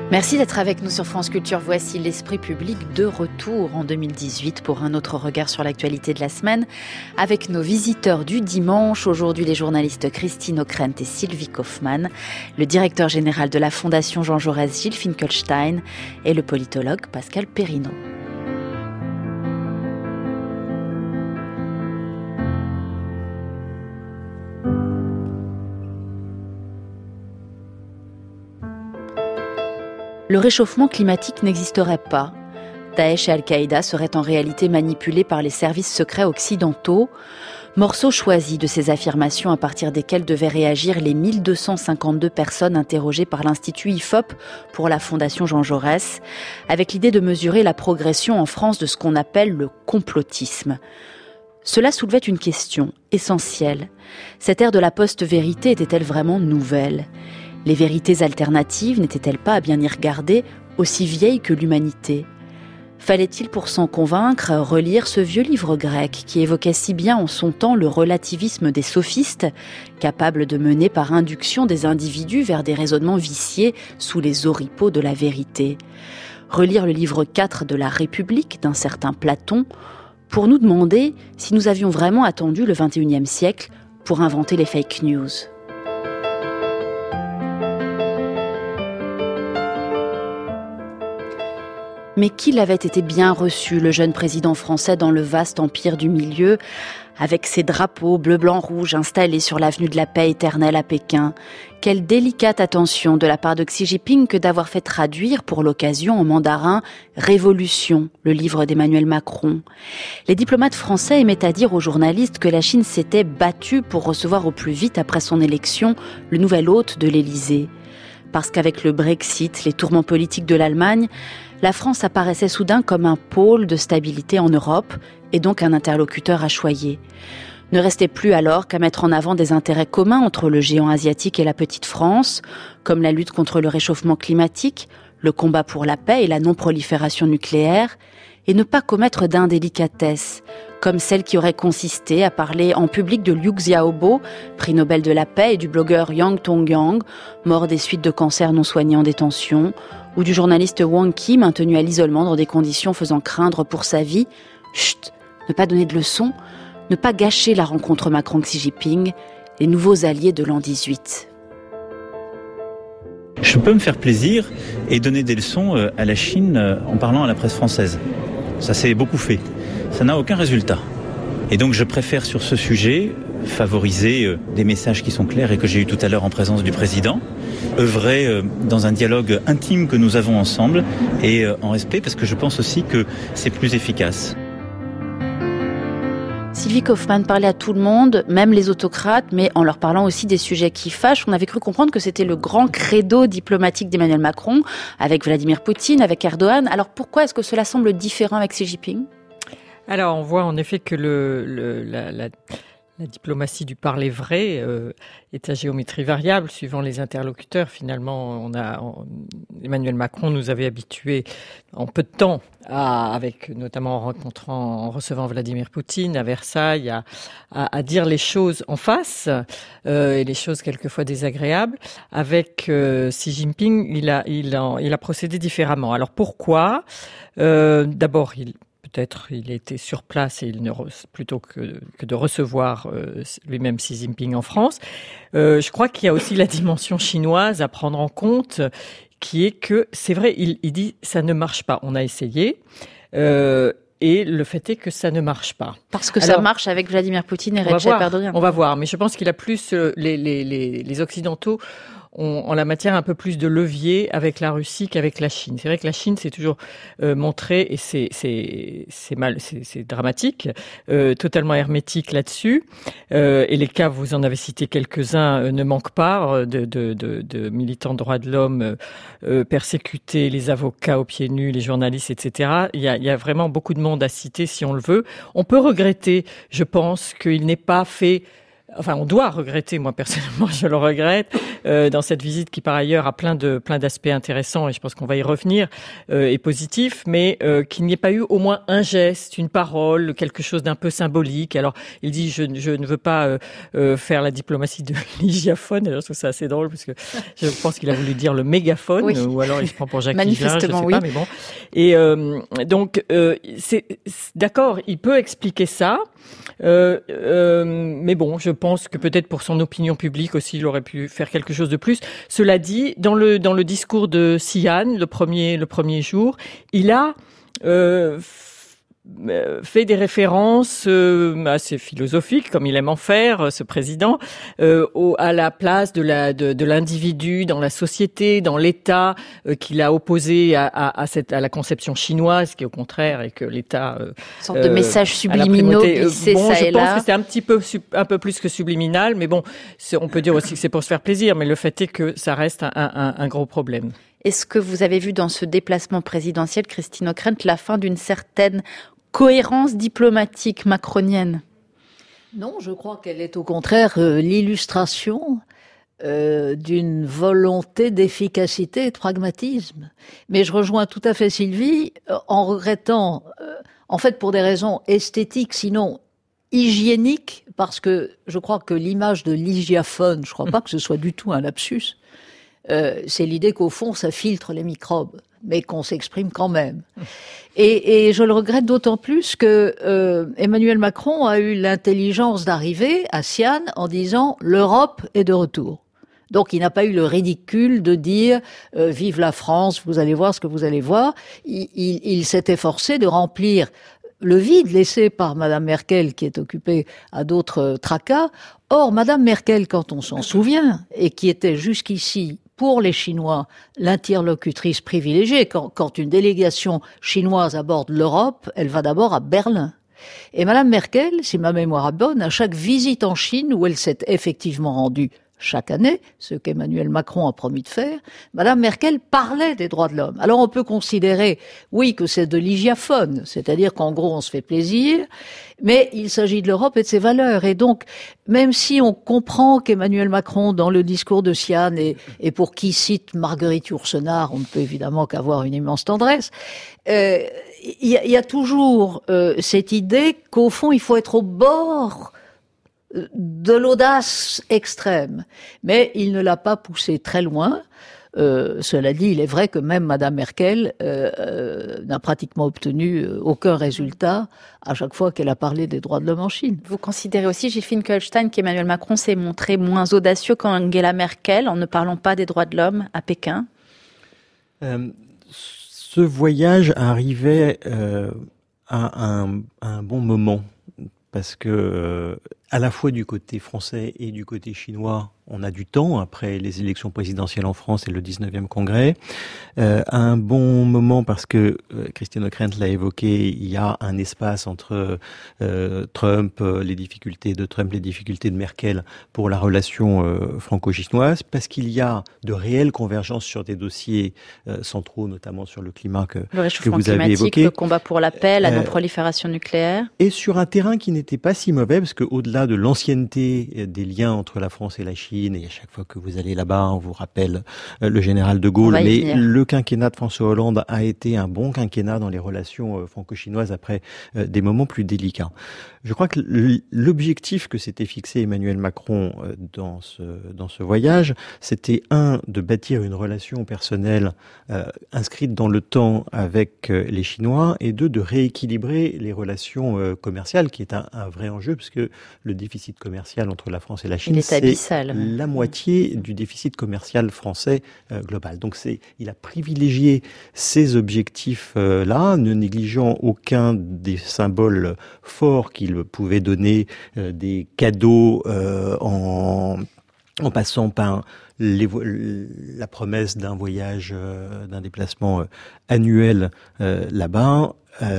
Merci d'être avec nous sur France Culture. Voici l'Esprit public de retour en 2018 pour un autre regard sur l'actualité de la semaine avec nos visiteurs du dimanche. Aujourd'hui, les journalistes Christine Ockrent et Sylvie Kaufmann, le directeur général de la Fondation Jean Jaurès Gilles Finkelstein et le politologue Pascal Perrineau. Le réchauffement climatique n'existerait pas. Daesh et Al-Qaïda seraient en réalité manipulés par les services secrets occidentaux. Morceau choisi de ces affirmations à partir desquelles devaient réagir les 1252 personnes interrogées par l'Institut IFOP pour la Fondation Jean Jaurès, avec l'idée de mesurer la progression en France de ce qu'on appelle le complotisme. Cela soulevait une question essentielle. Cette ère de la post-vérité était-elle vraiment nouvelle ? Les vérités alternatives n'étaient-elles pas, à bien y regarder, aussi vieilles que l'humanité ? Fallait-il, pour s'en convaincre, relire ce vieux livre grec qui évoquait si bien en son temps le relativisme des sophistes, capables de mener par induction des individus vers des raisonnements viciés sous les oripeaux de la vérité ? Relire le livre 4 de la République d'un certain Platon pour nous demander si nous avions vraiment attendu le XXIe siècle pour inventer les fake news. Mais qu'il avait été bien reçu, le jeune président français, dans le vaste empire du milieu, avec ses drapeaux bleu, blanc, rouge installés sur l'avenue de la paix éternelle à Pékin. Quelle délicate attention de la part de Xi Jinping que d'avoir fait traduire pour l'occasion en mandarin « Révolution », le livre d'Emmanuel Macron. Les diplomates français aimaient à dire aux journalistes que la Chine s'était battue pour recevoir au plus vite après son élection le nouvel hôte de l'Élysée. Parce qu'avec le Brexit, les tourments politiques de l'Allemagne, la France apparaissait soudain comme un pôle de stabilité en Europe et donc un interlocuteur à choyer. Ne restait plus alors qu'à mettre en avant des intérêts communs entre le géant asiatique et la petite France, comme la lutte contre le réchauffement climatique, le combat pour la paix et la non-prolifération nucléaire, et ne pas commettre d'indélicatesse, comme celle qui aurait consisté à parler en public de Liu Xiaobo, prix Nobel de la paix, et du blogueur Yang Tongyang, mort des suites de cancer non soigné en détention, ou du journaliste Wang Qi, maintenu à l'isolement dans des conditions faisant craindre pour sa vie. Chut, ne pas donner de leçons, ne pas gâcher la rencontre Macron-Xi Jinping, les nouveaux alliés de l'an 18. Je peux me faire plaisir et donner des leçons à la Chine en parlant à la presse française. Ça s'est beaucoup fait. Ça n'a aucun résultat. Et donc je préfère sur ce sujet favoriser des messages qui sont clairs et que j'ai eu tout à l'heure en présence du président, œuvrer dans un dialogue intime que nous avons ensemble et en respect, parce que je pense aussi que c'est plus efficace. Sylvie Kaufmann parlait à tout le monde, même les autocrates, mais en leur parlant aussi des sujets qui fâchent. On avait cru comprendre que c'était le grand credo diplomatique d'Emmanuel Macron, avec Vladimir Poutine, avec Erdogan. Alors pourquoi est-ce que cela semble différent avec Xi Jinping ? Alors on voit en effet que la diplomatie du parler vrai est à géométrie variable suivant les interlocuteurs. Finalement, Emmanuel Macron nous avait habitués en peu de temps avec notamment en recevant Vladimir Poutine à Versailles, à dire les choses en face et les choses quelquefois désagréables. Avec Xi Jinping, il a procédé différemment. Alors pourquoi ? D'abord, peut-être il était sur place et plutôt que de recevoir lui-même Xi Jinping en France. Je crois qu'il y a aussi la dimension chinoise à prendre en compte, qui est que, c'est vrai, il dit « ça ne marche pas ». On a essayé. Et le fait est que ça ne marche pas. Parce que ça marche avec Vladimir Poutine et Recep Erdogan. On va voir, mais je pense qu'il a plus les Occidentaux ont en la matière un peu plus de levier avec la Russie qu'avec la Chine. C'est vrai que la Chine s'est toujours montrée, et c'est dramatique, totalement hermétique là-dessus. Et les cas, vous en avez cité quelques-uns, ne manquent pas, de militants de droits de l'homme persécutés, les avocats aux pieds nus, les journalistes, etc. Il y a vraiment beaucoup de monde à citer si on le veut. On peut regretter, je pense, qu'il n'ait pas fait enfin, on doit regretter, moi personnellement, je le regrette, dans cette visite qui par ailleurs a plein d'aspects intéressants, et je pense qu'on va y revenir, et positifs, mais qu'il n'y ait pas eu au moins un geste, une parole, quelque chose d'un peu symbolique. Alors, il dit, je ne veux pas faire la diplomatie de l'hygiaphone. Alors, je trouve ça assez drôle parce que je pense qu'il a voulu dire le mégaphone, oui. Ou alors il se prend pour Jacques Higelin, je sais pas, mais bon. Et donc, c'est d'accord, il peut expliquer ça. Mais bon, je pense que peut-être pour son opinion publique aussi, il aurait pu faire quelque chose de plus. Cela dit, dans le discours de Xi'an, le premier jour, il a fait des références assez philosophiques, comme il aime en faire, ce président, à la place de l'individu dans la société, dans l'État, qu'il a opposé à la conception chinoise, qui au contraire est que l'État une sorte de message subliminaux glissé ça et là. Je pense que c'est un peu plus que subliminal, mais bon, on peut dire aussi que c'est pour se faire plaisir, mais le fait est que ça reste un gros problème. Est-ce que vous avez vu dans ce déplacement présidentiel, Christine Ockrent, la fin d'une certaine cohérence diplomatique macronienne? Non, je crois qu'elle est au contraire l'illustration d'une volonté d'efficacité et de pragmatisme. Mais je rejoins tout à fait Sylvie en regrettant, en fait pour des raisons esthétiques, sinon hygiéniques, parce que je crois que l'image de l'hygiaphone, je crois pas que ce soit du tout un lapsus, c'est l'idée qu'au fond ça filtre les microbes, mais qu'on s'exprime quand même. Et je le regrette d'autant plus que Emmanuel Macron a eu l'intelligence d'arriver à Xi'an en disant « l'Europe est de retour ». Donc il n'a pas eu le ridicule de dire « vive la France, vous allez voir ce que vous allez voir ». Il s'est efforcé de remplir le vide laissé par Madame Merkel, qui est occupée à d'autres tracas. Or, Madame Merkel, quand on s'en souvient, et qui était jusqu'ici pour les Chinois, l'interlocutrice privilégiée, quand une délégation chinoise aborde l'Europe, elle va d'abord à Berlin. Et Madame Merkel, si ma mémoire est bonne, à chaque visite en Chine où elle s'est effectivement rendue chaque année, ce qu'Emmanuel Macron a promis de faire, Madame Merkel parlait des droits de l'homme. Alors on peut considérer, oui, que c'est de l'hygiaphone, c'est-à-dire qu'en gros on se fait plaisir, mais il s'agit de l'Europe et de ses valeurs. Et donc, même si on comprend qu'Emmanuel Macron, dans le discours de Xi'an, et pour qui cite Marguerite Yourcenar, on ne peut évidemment qu'avoir une immense tendresse, il y a toujours cette idée qu'au fond il faut être au bord de l'audace extrême. Mais il ne l'a pas poussé très loin. Cela dit, il est vrai que même Madame Merkel n'a pratiquement obtenu aucun résultat à chaque fois qu'elle a parlé des droits de l'homme en Chine. Vous considérez aussi, Gilles Finkelstein, qu'Emmanuel Macron s'est montré moins audacieux qu'Angela Merkel en ne parlant pas des droits de l'homme à Pékin? Ce voyage arrivait à un bon moment, parce que à la fois du côté français et du côté chinois, on a du temps après les élections présidentielles en France et le 19e congrès. À un bon moment parce que, Christine Ockrent l'a évoqué, il y a un espace entre Trump, les difficultés de Trump, les difficultés de Merkel pour la relation franco-chinoise, parce qu'il y a de réelles convergences sur des dossiers centraux, notamment sur le climat que vous avez évoqué. Le combat pour la paix, la non-prolifération nucléaire. Et sur un terrain qui n'était pas si mauvais, parce qu'au-delà de l'ancienneté des liens entre la France et la Chine, et à chaque fois que vous allez là-bas, on vous rappelle le général de Gaulle, mais le quinquennat de François Hollande a été un bon quinquennat dans les relations franco-chinoises après des moments plus délicats. Je crois que l'objectif que s'était fixé Emmanuel Macron dans ce voyage, c'était de bâtir une relation personnelle inscrite dans le temps avec les Chinois, et de rééquilibrer les relations commerciales, qui est un vrai enjeu, parce que le déficit commercial entre la France et la Chine, c'est la moitié du déficit commercial français global. Donc il a privilégié ces objectifs-là, ne négligeant aucun des symboles forts qu'il pouvait donner, des cadeaux en passant par la promesse d'un voyage, d'un déplacement annuel là-bas,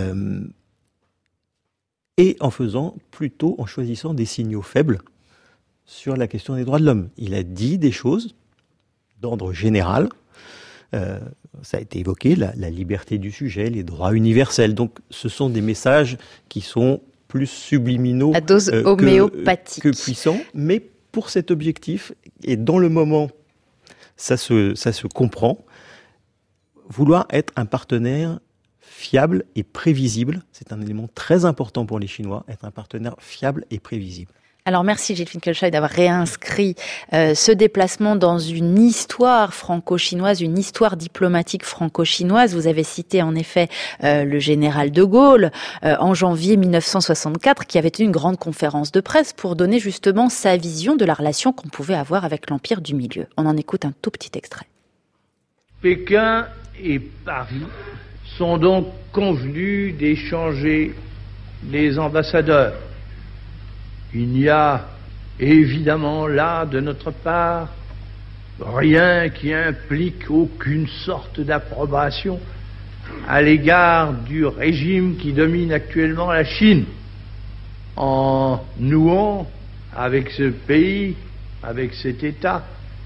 et en choisissant des signaux faibles sur la question des droits de l'homme. Il a dit des choses d'ordre général, ça a été évoqué, la liberté du sujet, les droits universels. Donc ce sont des messages qui sont plus subliminaux à dose homéopathique que puissants, mais pour cet objectif, et dans le moment, ça se comprend, vouloir être un partenaire fiable et prévisible, c'est un élément très important pour les Chinois, être un partenaire fiable et prévisible. Alors merci Gilles Finkelstein d'avoir réinscrit ce déplacement dans une histoire franco-chinoise, une histoire diplomatique franco-chinoise. Vous avez cité en effet le général de Gaulle en janvier 1964 qui avait tenu une grande conférence de presse pour donner justement sa vision de la relation qu'on pouvait avoir avec l'Empire du Milieu. On en écoute un tout petit extrait. Pékin et Paris sont donc convenus d'échanger les ambassadeurs. Il n'y a évidemment là, de notre part, rien qui implique aucune sorte d'approbation à l'égard du régime qui domine actuellement la Chine. En nouant avec ce pays, avec cet État,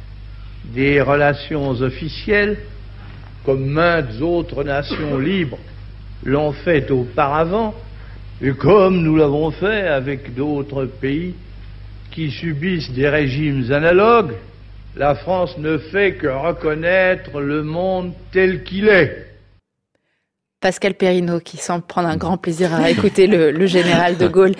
des relations officielles, comme maintes autres nations libres l'ont fait auparavant, et comme nous l'avons fait avec d'autres pays qui subissent des régimes analogues, la France ne fait que reconnaître le monde tel qu'il est. Pascal Perrineau, qui semble prendre un grand plaisir à écouter le général de Gaulle.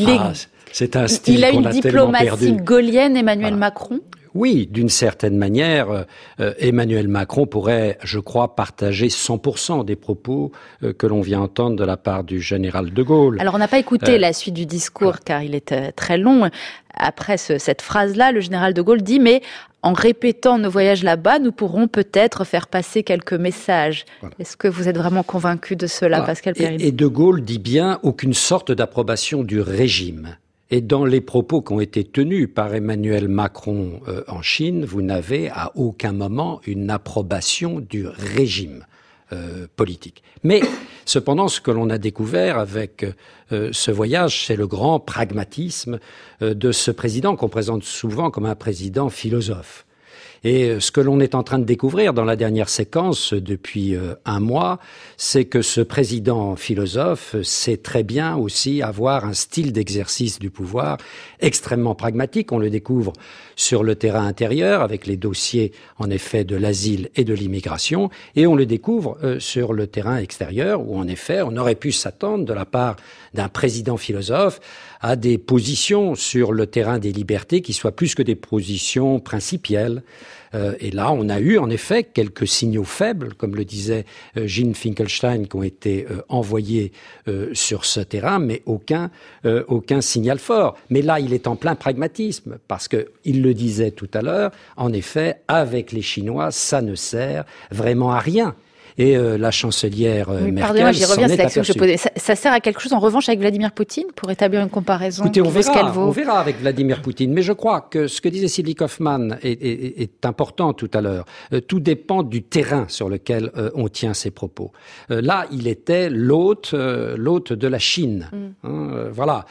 C'est un style il a qu'on une diplomatie gaullienne, Emmanuel Macron. Oui, d'une certaine manière, Emmanuel Macron pourrait, je crois, partager 100% des propos que l'on vient entendre de la part du général de Gaulle. Alors, on n'a pas écouté la suite du discours, car il est très long. Après cette phrase-là, le général de Gaulle dit « Mais en répétant nos voyages là-bas, nous pourrons peut-être faire passer quelques messages. » Voilà. Est-ce que vous êtes vraiment convaincu de cela, Pascal Perrineau ? Et de Gaulle dit bien « aucune sorte d'approbation du régime ». Et dans les propos qui ont été tenus par Emmanuel Macron en Chine, vous n'avez à aucun moment une approbation du régime politique. Mais cependant, ce que l'on a découvert avec ce voyage, c'est le grand pragmatisme de ce président qu'on présente souvent comme un président philosophe. Et ce que l'on est en train de découvrir dans la dernière séquence depuis un mois, c'est que ce président philosophe sait très bien aussi avoir un style d'exercice du pouvoir extrêmement pragmatique. On le découvre sur le terrain intérieur avec les dossiers, en effet, de l'asile et de l'immigration, et on le découvre sur le terrain extérieur où, en effet, on aurait pu s'attendre de la part d'un président philosophe à des positions sur le terrain des libertés qui soient plus que des positions principielles. Et là, on a eu en effet quelques signaux faibles, comme le disait Gilles Finkelstein, qui ont été envoyés sur ce terrain, mais aucun signal fort. Mais là, il est en plein pragmatisme, parce que il le disait tout à l'heure, en effet, avec les Chinois, ça ne sert vraiment à rien. Et la chancelière Merkel j'y reviens, c'est l'action que je posais. Ça sert à quelque chose en revanche avec Vladimir Poutine pour établir une comparaison? Écoutez, on verra avec Vladimir Poutine. Mais je crois que ce que disait Sylvie Kaufmann est important tout à l'heure. Tout dépend du terrain sur lequel on tient ses propos. Là, il était l'hôte de la Chine. Voilà.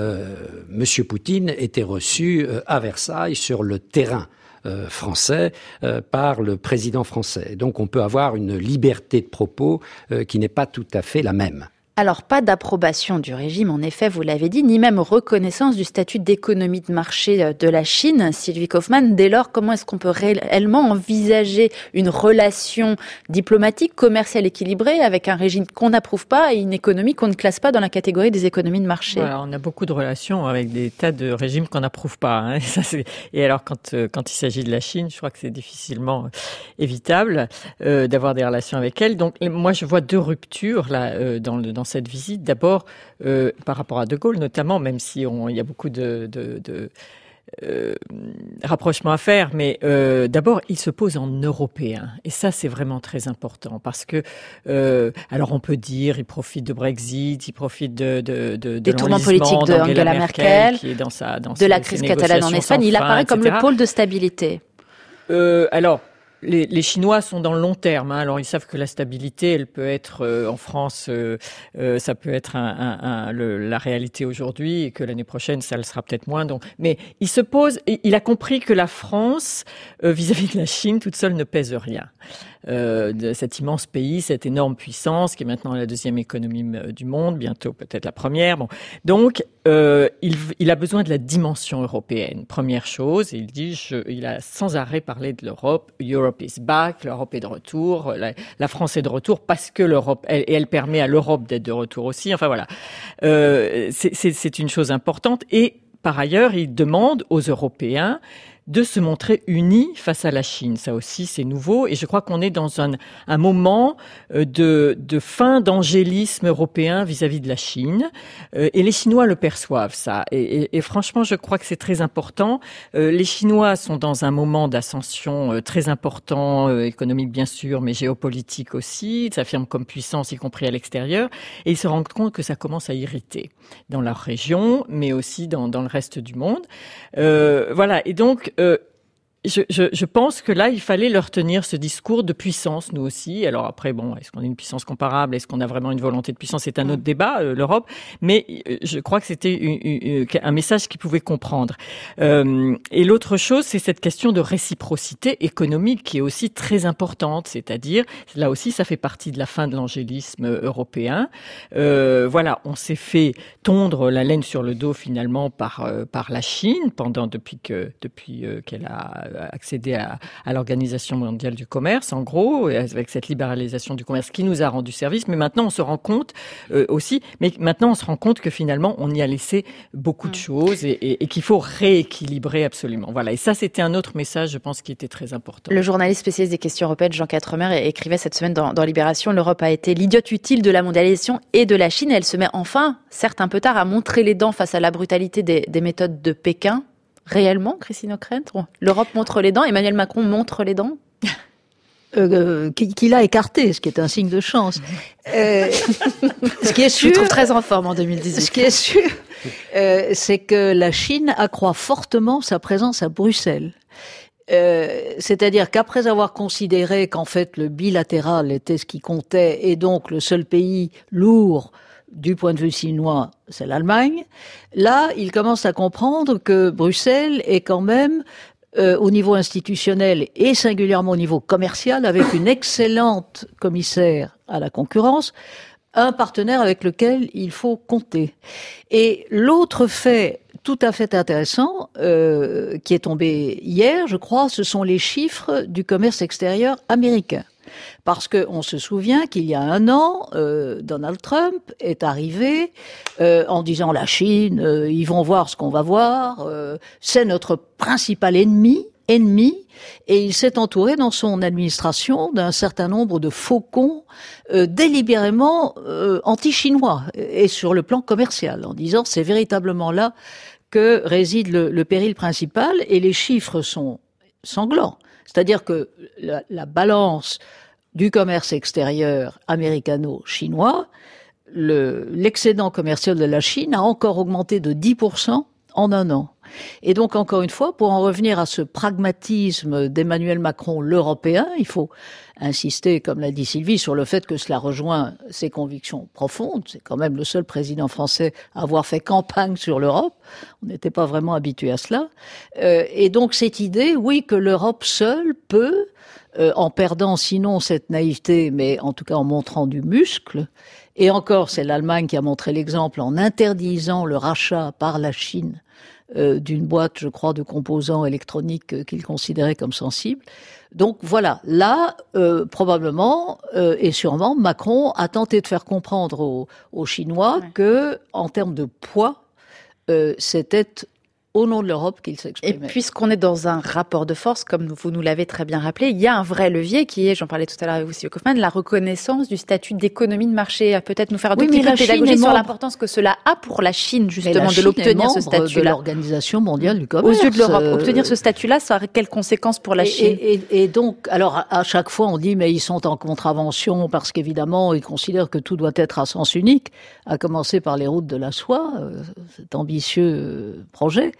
Monsieur Poutine était reçu à Versailles sur le terrain français par le président français. Donc on peut avoir une liberté de propos qui n'est pas tout à fait la même. Alors, pas d'approbation du régime, en effet, vous l'avez dit, ni même reconnaissance du statut d'économie de marché de la Chine. Sylvie Kaufmann, dès lors, comment est-ce qu'on peut réellement envisager une relation diplomatique, commerciale équilibrée avec un régime qu'on n'approuve pas et une économie qu'on ne classe pas dans la catégorie des économies de marché? Voilà, on a beaucoup de relations avec des tas de régimes qu'on n'approuve pas. Hein. Et alors, quand il s'agit de la Chine, je crois que c'est difficilement évitable d'avoir des relations avec elle. Donc, moi, je vois deux ruptures là dans cette visite. D'abord, par rapport à De Gaulle notamment, même si il y a beaucoup de rapprochements à faire, mais d'abord, il se pose en Européen. Et ça, c'est vraiment très important parce que, alors on peut dire, il profite de Brexit, il profite de des tourments politiques d'Angela Merkel, qui est dans de la crise catalane en Espagne. Il apparaît comme le pôle de stabilité. Alors, les Chinois sont dans le long terme. Hein. Alors, ils savent que la stabilité, elle peut être en France, ça peut être la réalité aujourd'hui, et que l'année prochaine, ça le sera peut-être moins. Donc, mais il a compris que la France, vis-à-vis de la Chine, toute seule ne pèse rien. de cet immense pays, cette énorme puissance qui est maintenant la deuxième économie du monde, bientôt peut-être la première. Bon, donc il a besoin de la dimension européenne. Première chose, il a sans arrêt parlé de l'Europe. Europe is back, l'Europe est de retour, la France est de retour parce que l'Europe, elle permet à l'Europe d'être de retour aussi. Enfin voilà, c'est une chose importante. Et par ailleurs, il demande aux Européens de se montrer unis face à la Chine. Ça aussi, c'est nouveau. Et je crois qu'on est dans un moment de fin d'angélisme européen vis-à-vis de la Chine. Et les Chinois le perçoivent, ça. Et franchement, je crois que c'est très important. Les Chinois sont dans un moment d'ascension très important, économique bien sûr, mais géopolitique aussi. Ils s'affirment comme puissance, y compris à l'extérieur. Et ils se rendent compte que ça commence à irriter dans leur région, mais aussi dans le reste du monde. Voilà. Et donc, je pense que là, il fallait leur tenir ce discours de puissance, nous aussi. Alors après, bon, est-ce qu'on a une puissance comparable? Est-ce qu'on a vraiment une volonté de puissance? C'est un autre débat, l'Europe. Mais je crois que c'était un message qu'ils pouvaient comprendre. Et l'autre chose, c'est cette question de réciprocité économique qui est aussi très importante. C'est-à-dire, là aussi, ça fait partie de la fin de l'angélisme européen. Voilà, on s'est fait tondre la laine sur le dos finalement par la Chine depuis qu'elle a accéder à l'Organisation mondiale du commerce, en gros, avec cette libéralisation du commerce qui nous a rendu service. Mais maintenant, on se rend compte que finalement, on y a laissé beaucoup de choses et qu'il faut rééquilibrer absolument. Voilà. Et ça, c'était un autre message, je pense, qui était très important. Le journaliste spécialiste des questions européennes, Jean Quatremer, écrivait cette semaine dans Libération, l'Europe a été l'idiote utile de la mondialisation et de la Chine. Elle se met enfin, certes un peu tard, à montrer les dents face à la brutalité des méthodes de Pékin. Réellement, Christine Ockrent, l'Europe montre les dents, Emmanuel Macron montre les dents qu'il a écarté, ce qui est un signe de chance. Ce qui est sûr, je trouve très en forme en 2018. Ce qui est sûr, c'est que la Chine accroît fortement sa présence à Bruxelles. C'est-à-dire qu'après avoir considéré qu'en fait le bilatéral était ce qui comptait et donc le seul pays lourd du point de vue chinois, c'est l'Allemagne. Là, il commence à comprendre que Bruxelles est quand même, au niveau institutionnel et singulièrement au niveau commercial, avec une excellente commissaire à la concurrence, un partenaire avec lequel il faut compter. Et l'autre fait tout à fait intéressant, qui est tombé hier, je crois, ce sont les chiffres du commerce extérieur américain. Parce que on se souvient qu'il y a un an, Donald Trump est arrivé en disant la Chine, ils vont voir ce qu'on va voir, c'est notre principal ennemi, et il s'est entouré dans son administration d'un certain nombre de faucons délibérément anti-chinois et sur le plan commercial, en disant c'est véritablement là que réside le péril principal, et les chiffres sont sanglants. C'est-à-dire que la balance du commerce extérieur américano-chinois, l'excédent commercial de la Chine a encore augmenté de 10% en un an. Et donc, encore une fois, pour en revenir à ce pragmatisme d'Emmanuel Macron, l'Européen, il faut insister, comme l'a dit Sylvie, sur le fait que cela rejoint ses convictions profondes. C'est quand même le seul président français à avoir fait campagne sur l'Europe. On n'était pas vraiment habitué à cela. Et donc, cette idée, oui, que l'Europe seule peut, en perdant sinon cette naïveté, mais en tout cas en montrant du muscle. Et encore, c'est l'Allemagne qui a montré l'exemple en interdisant le rachat par la Chine d'une boîte, je crois, de composants électroniques qu'il considérait comme sensibles. Donc voilà, là, probablement et sûrement, Macron a tenté de faire comprendre aux Chinois que, en termes de poids, c'était au nom de l'Europe qu'il s'exprimait. Et puisqu'on est dans un rapport de force, comme vous nous l'avez très bien rappelé, il y a un vrai levier qui est, j'en parlais tout à l'heure avec vous, Kaufmann, la reconnaissance du statut d'économie de marché. Peut-être nous faire un petit peu de pédagogie sur l'importance que cela a pour la Chine, justement, de l'obtenir, ce statut-là. De l'Organisation mondiale du commerce. Aux yeux de l'Europe, obtenir ce statut-là, ça aurait quelles conséquences pour la Chine? Et donc, alors, à chaque fois, on dit, mais ils sont en contravention parce qu'évidemment, ils considèrent que tout doit être à sens unique, à commencer par les routes de la soie, cet ambitieux projet.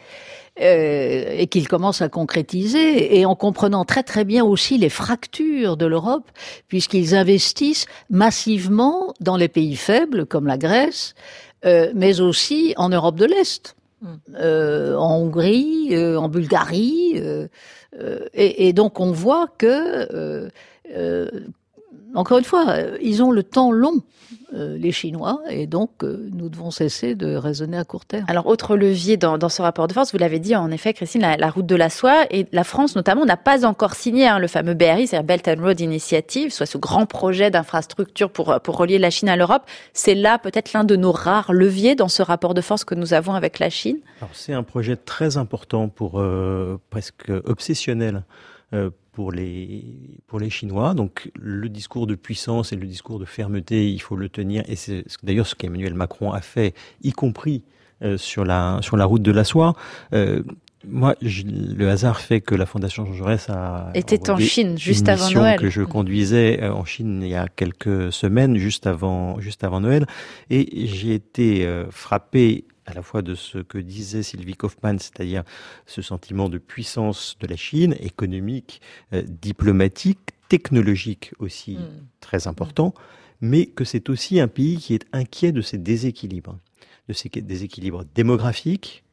Et qu'il commence à concrétiser, et en comprenant très très bien aussi les fractures de l'Europe, puisqu'ils investissent massivement dans les pays faibles comme la Grèce, mais aussi en Europe de l'Est, en Hongrie, en Bulgarie, et donc on voit que Encore une fois, ils ont le temps long, les Chinois, et donc nous devons cesser de raisonner à court terme. Alors, autre levier dans ce rapport de force, vous l'avez dit en effet, Christine, la route de la soie, et la France notamment n'a pas encore signé le fameux BRI, c'est-à-dire Belt and Road Initiative, soit ce grand projet d'infrastructure pour relier la Chine à l'Europe. C'est là peut-être l'un de nos rares leviers dans ce rapport de force que nous avons avec la Chine. Alors, c'est un projet très important, presque obsessionnel, pour les Chinois. Donc, le discours de puissance et le discours de fermeté, il faut le tenir. Et c'est d'ailleurs ce qu'Emmanuel Macron a fait, y compris sur la route de la soie. Moi, le hasard fait que la Fondation Jean Jaurès était en Chine juste avant Noël. Que je conduisais en Chine il y a quelques semaines, juste avant Noël, et j'ai été frappé à la fois de ce que disait Sylvie Kaufmann, c'est-à-dire ce sentiment de puissance de la Chine, économique, diplomatique, technologique aussi très important, mais que c'est aussi un pays qui est inquiet de ces déséquilibres démographiques.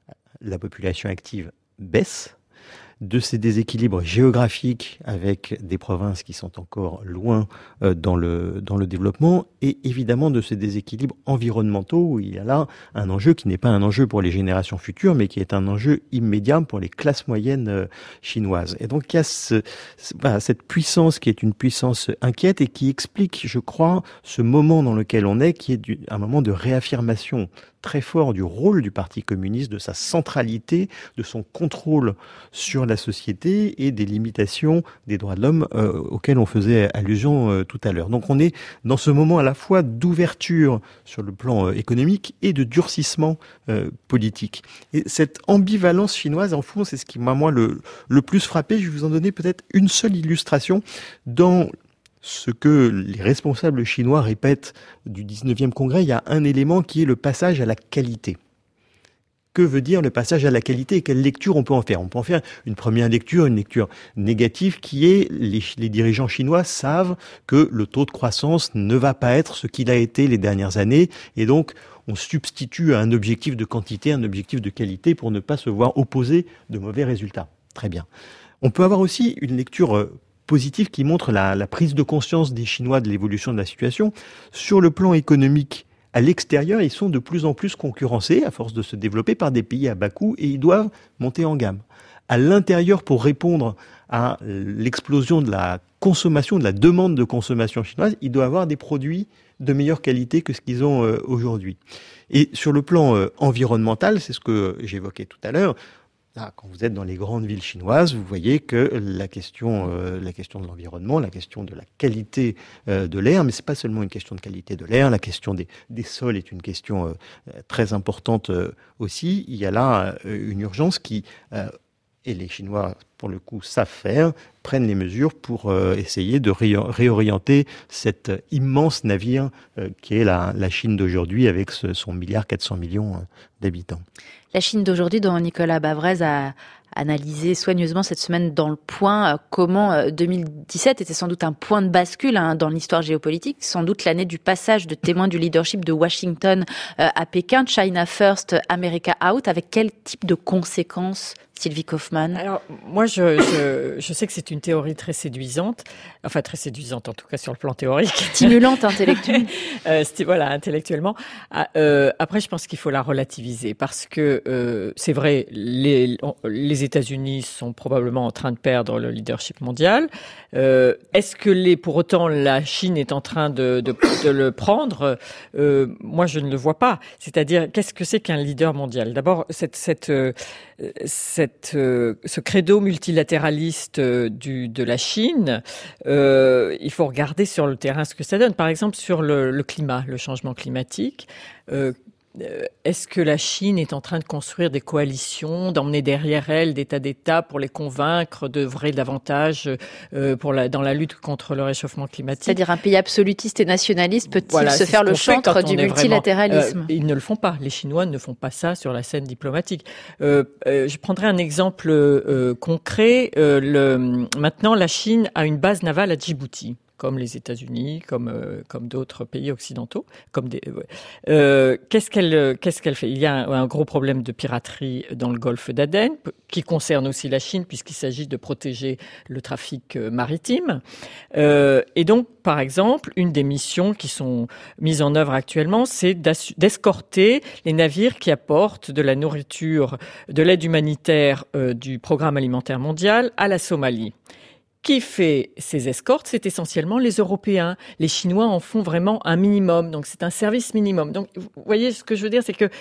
La population active baisse, de ces déséquilibres géographiques avec des provinces qui sont encore loin dans le développement, et évidemment de ces déséquilibres environnementaux où il y a là un enjeu qui n'est pas un enjeu pour les générations futures, mais qui est un enjeu immédiat pour les classes moyennes chinoises. Et donc il y a cette puissance qui est une puissance inquiète et qui explique, je crois, ce moment dans lequel on est, qui est un moment de réaffirmation très fort du rôle du Parti communiste, de sa centralité, de son contrôle sur la société et des limitations des droits de l'homme auxquelles on faisait allusion tout à l'heure. Donc on est dans ce moment à la fois d'ouverture sur le plan économique et de durcissement politique. Et cette ambivalence chinoise, en fond, c'est ce qui m'a, moi, le plus frappé. Je vais vous en donner peut-être une seule illustration dans ce que les responsables chinois répètent du 19e congrès. Il y a un élément qui est le passage à la qualité. Que veut dire le passage à la qualité et quelle lecture on peut en faire? On peut en faire une première lecture, une lecture négative qui est les dirigeants chinois savent que le taux de croissance ne va pas être ce qu'il a été les dernières années et donc on substitue à un objectif de quantité un objectif de qualité pour ne pas se voir opposer de mauvais résultats. Très bien. On peut avoir aussi une lecture positive qui montre la prise de conscience des Chinois de l'évolution de la situation. Sur le plan économique, à l'extérieur, ils sont de plus en plus concurrencés, à force de se développer, par des pays à bas coût, et ils doivent monter en gamme. À l'intérieur, pour répondre à l'explosion de la consommation, de la demande de consommation chinoise, ils doivent avoir des produits de meilleure qualité que ce qu'ils ont aujourd'hui. Et sur le plan environnemental, c'est ce que j'évoquais tout à l'heure, là, quand vous êtes dans les grandes villes chinoises, vous voyez que la question de l'environnement, la question de la qualité de l'air, mais c'est pas seulement une question de qualité de l'air, la question des sols est une question très importante aussi. Il y a là une urgence et les Chinois, pour le coup, savent faire, prennent les mesures pour essayer de réorienter cet immense navire qui est la Chine d'aujourd'hui avec son 1,4 milliard d'habitants. La Chine d'aujourd'hui, dont Nicolas Bavrez a analysé soigneusement cette semaine dans Le Point comment 2017 était sans doute un point de bascule dans l'histoire géopolitique, sans doute l'année du passage de témoin du leadership de Washington à Pékin, China First, America Out. Avec quel type de conséquences, Sylvie Kaufmann? Alors, moi, je sais que c'est une théorie très séduisante, enfin très séduisante en tout cas sur le plan théorique. Stimulante intellectuellement. Voilà, intellectuellement. Après, je pense qu'il faut la relativiser parce que c'est vrai, les États-Unis sont probablement en train de perdre le leadership mondial. Est-ce que pour autant la Chine est en train de le prendre? Moi, je ne le vois pas. C'est-à-dire, qu'est-ce que c'est qu'un leader mondial? D'abord, ce credo multilatéraliste de la Chine, il faut regarder sur le terrain ce que ça donne. Par exemple, sur le climat, le changement climatique. Est-ce que la Chine est en train de construire des coalitions, d'emmener derrière elle des tas d'États pour les convaincre d'œuvrer davantage dans la lutte contre le réchauffement climatique? C'est-à-dire un pays absolutiste et nationaliste peut-il se faire le chantre du multilatéralisme? Ils ne le font pas. Les Chinois ne font pas ça sur la scène diplomatique. Je prendrai un exemple concret. Maintenant, la Chine a une base navale à Djibouti. comme les États-Unis, comme d'autres pays occidentaux. Qu'est-ce qu'elle fait? Il y a un gros problème de piraterie dans le golfe d'Aden, qui concerne aussi la Chine, puisqu'il s'agit de protéger le trafic maritime. Et donc, par exemple, une des missions qui sont mises en œuvre actuellement, c'est d'escorter les navires qui apportent de la nourriture, de l'aide humanitaire du Programme alimentaire mondial à la Somalie. Qui fait ces escortes? C'est essentiellement les Européens. Les Chinois en font vraiment un minimum. Donc, c'est un service minimum. Donc, vous voyez, ce que je veux dire, c'est que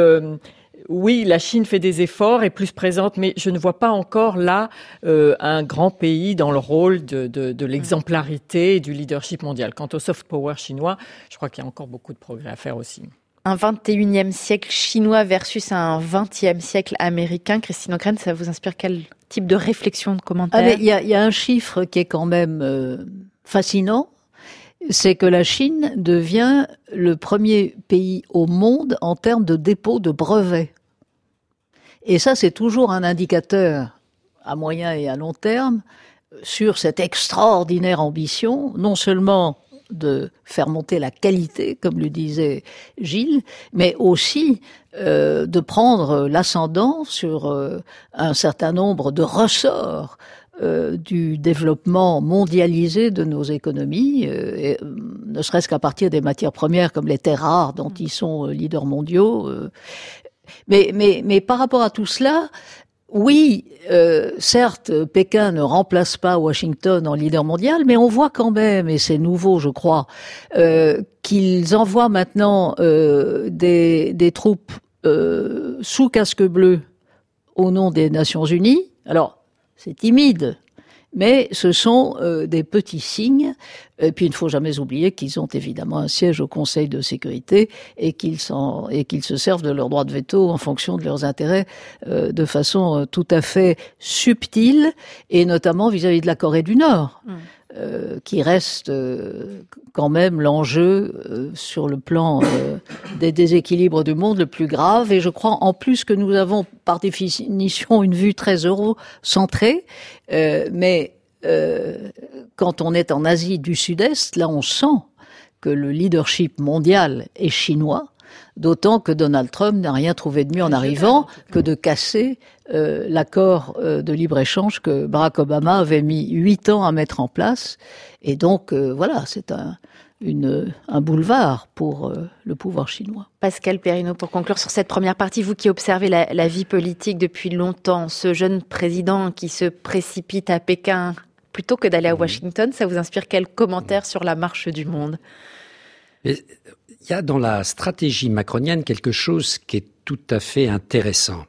oui, la Chine fait des efforts, est plus présente, mais je ne vois pas encore là un grand pays dans le rôle de l'exemplarité et du leadership mondial. Quant au soft power chinois, je crois qu'il y a encore beaucoup de progrès à faire aussi. Un 21e siècle chinois versus un 20e siècle américain. Christine Ockrent, ça vous inspire quel type de réflexion, de commentaire? Il y a un chiffre qui est quand même fascinant, c'est que la Chine devient le premier pays au monde en termes de dépôt de brevets. Et ça, c'est toujours un indicateur à moyen et à long terme sur cette extraordinaire ambition, non seulement de faire monter la qualité, comme le disait Gilles, mais aussi de prendre l'ascendant sur un certain nombre de ressorts du développement mondialisé de nos économies, ne serait-ce qu'à partir des matières premières comme les terres rares dont ils sont leaders mondiaux. Mais par rapport à tout cela, oui, certes, Pékin ne remplace pas Washington en leader mondial, mais on voit quand même, et c'est nouveau, je crois, qu'ils envoient maintenant des troupes sous casque bleu au nom des Nations Unies. Alors, c'est timide, mais ce sont des petits signes. Et puis, il ne faut jamais oublier qu'ils ont évidemment un siège au Conseil de sécurité et qu'ils se servent de leur droit de veto en fonction de leurs intérêts de façon tout à fait subtile, et notamment vis-à-vis de la Corée du Nord, qui reste quand même l'enjeu sur le plan des déséquilibres du monde le plus grave. Et je crois en plus que nous avons par définition une vue très eurocentrée, mais quand on est en Asie du Sud-Est, là on sent que le leadership mondial est chinois, d'autant que Donald Trump n'a rien trouvé de mieux en arrivant que de casser l'accord de libre-échange que Barack Obama avait mis 8 ans à mettre en place. Et donc voilà, c'est un boulevard pour le pouvoir chinois. Pascal Perrineau, pour conclure sur cette première partie, vous qui observez la vie politique depuis longtemps, ce jeune président qui se précipite à Pékin plutôt que d'aller à Washington, ça vous inspire quel commentaire sur la marche du monde? Il y a dans la stratégie macronienne quelque chose qui est tout à fait intéressant.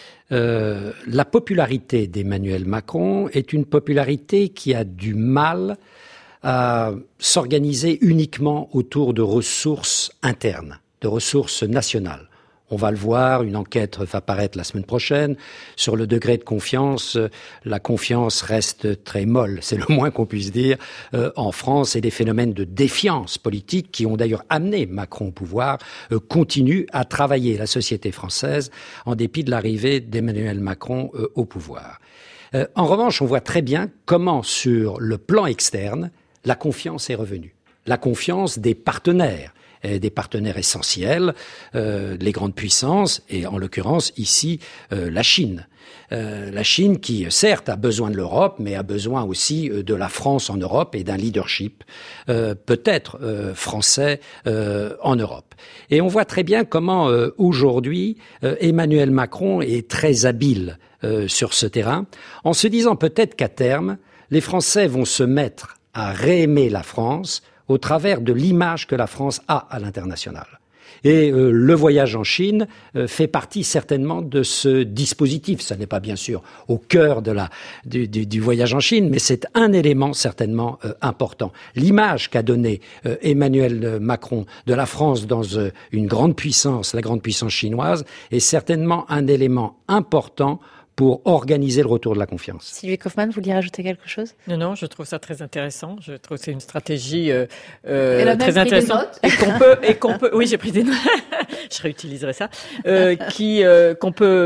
La popularité d'Emmanuel Macron est une popularité qui a du mal à s'organiser uniquement autour de ressources internes, de ressources nationales. On va le voir, une enquête va paraître la semaine prochaine. Sur le degré de confiance, la confiance reste très molle, c'est le moins qu'on puisse dire, en France. Et des phénomènes de défiance politique qui ont d'ailleurs amené Macron au pouvoir continuent à travailler la société française en dépit de l'arrivée d'Emmanuel Macron au pouvoir. En revanche, on voit très bien comment, sur le plan externe, la confiance est revenue. La confiance des partenaires essentiels, les grandes puissances, et en l'occurrence ici la Chine. La Chine qui, certes, a besoin de l'Europe, mais a besoin aussi de la France en Europe et d'un leadership peut-être français en Europe. Et on voit très bien comment aujourd'hui Emmanuel Macron est très habile sur ce terrain, en se disant peut-être qu'à terme, les Français vont se mettre à réaimer la France au travers de l'image que la France a à l'international. Et le voyage en Chine fait partie certainement de ce dispositif. Ça n'est pas bien sûr au cœur du voyage en Chine, mais c'est un élément certainement important. L'image qu'a donnée Emmanuel Macron de la France dans une grande puissance, la grande puissance chinoise, est certainement un élément important pour organiser le retour de la confiance. Sylvie Kaufmann, vous vouliez rajouter quelque chose? Non, je trouve ça très intéressant. Je trouve que c'est une stratégie très intéressante et qu'on peut. Oui, j'ai pris des notes. Je réutiliserai ça. Qu'on peut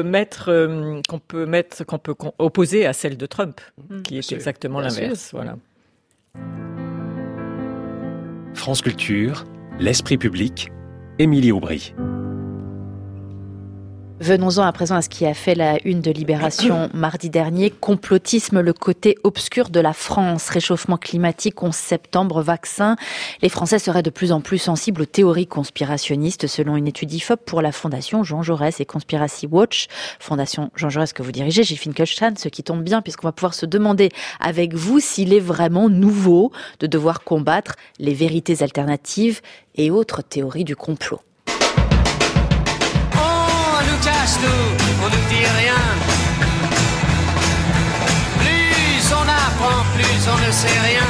opposer à celle de Trump, qui est exactement l'inverse. Voilà. France Culture, l'esprit public, Émilie Aubry. Venons-en à présent à ce qui a fait la une de Libération mardi dernier. Complotisme, le côté obscur de la France. Réchauffement climatique, 11 septembre, vaccin. Les Français seraient de plus en plus sensibles aux théories conspirationnistes selon une étude IFOP pour la Fondation Jean Jaurès et Conspiracy Watch. Fondation Jean Jaurès que vous dirigez, Gilles Finkelstein, ce qui tombe bien puisqu'on va pouvoir se demander avec vous s'il est vraiment nouveau de devoir combattre les vérités alternatives et autres théories du complot. Cache tout, on ne dit rien. Plus on apprend, plus on ne sait rien.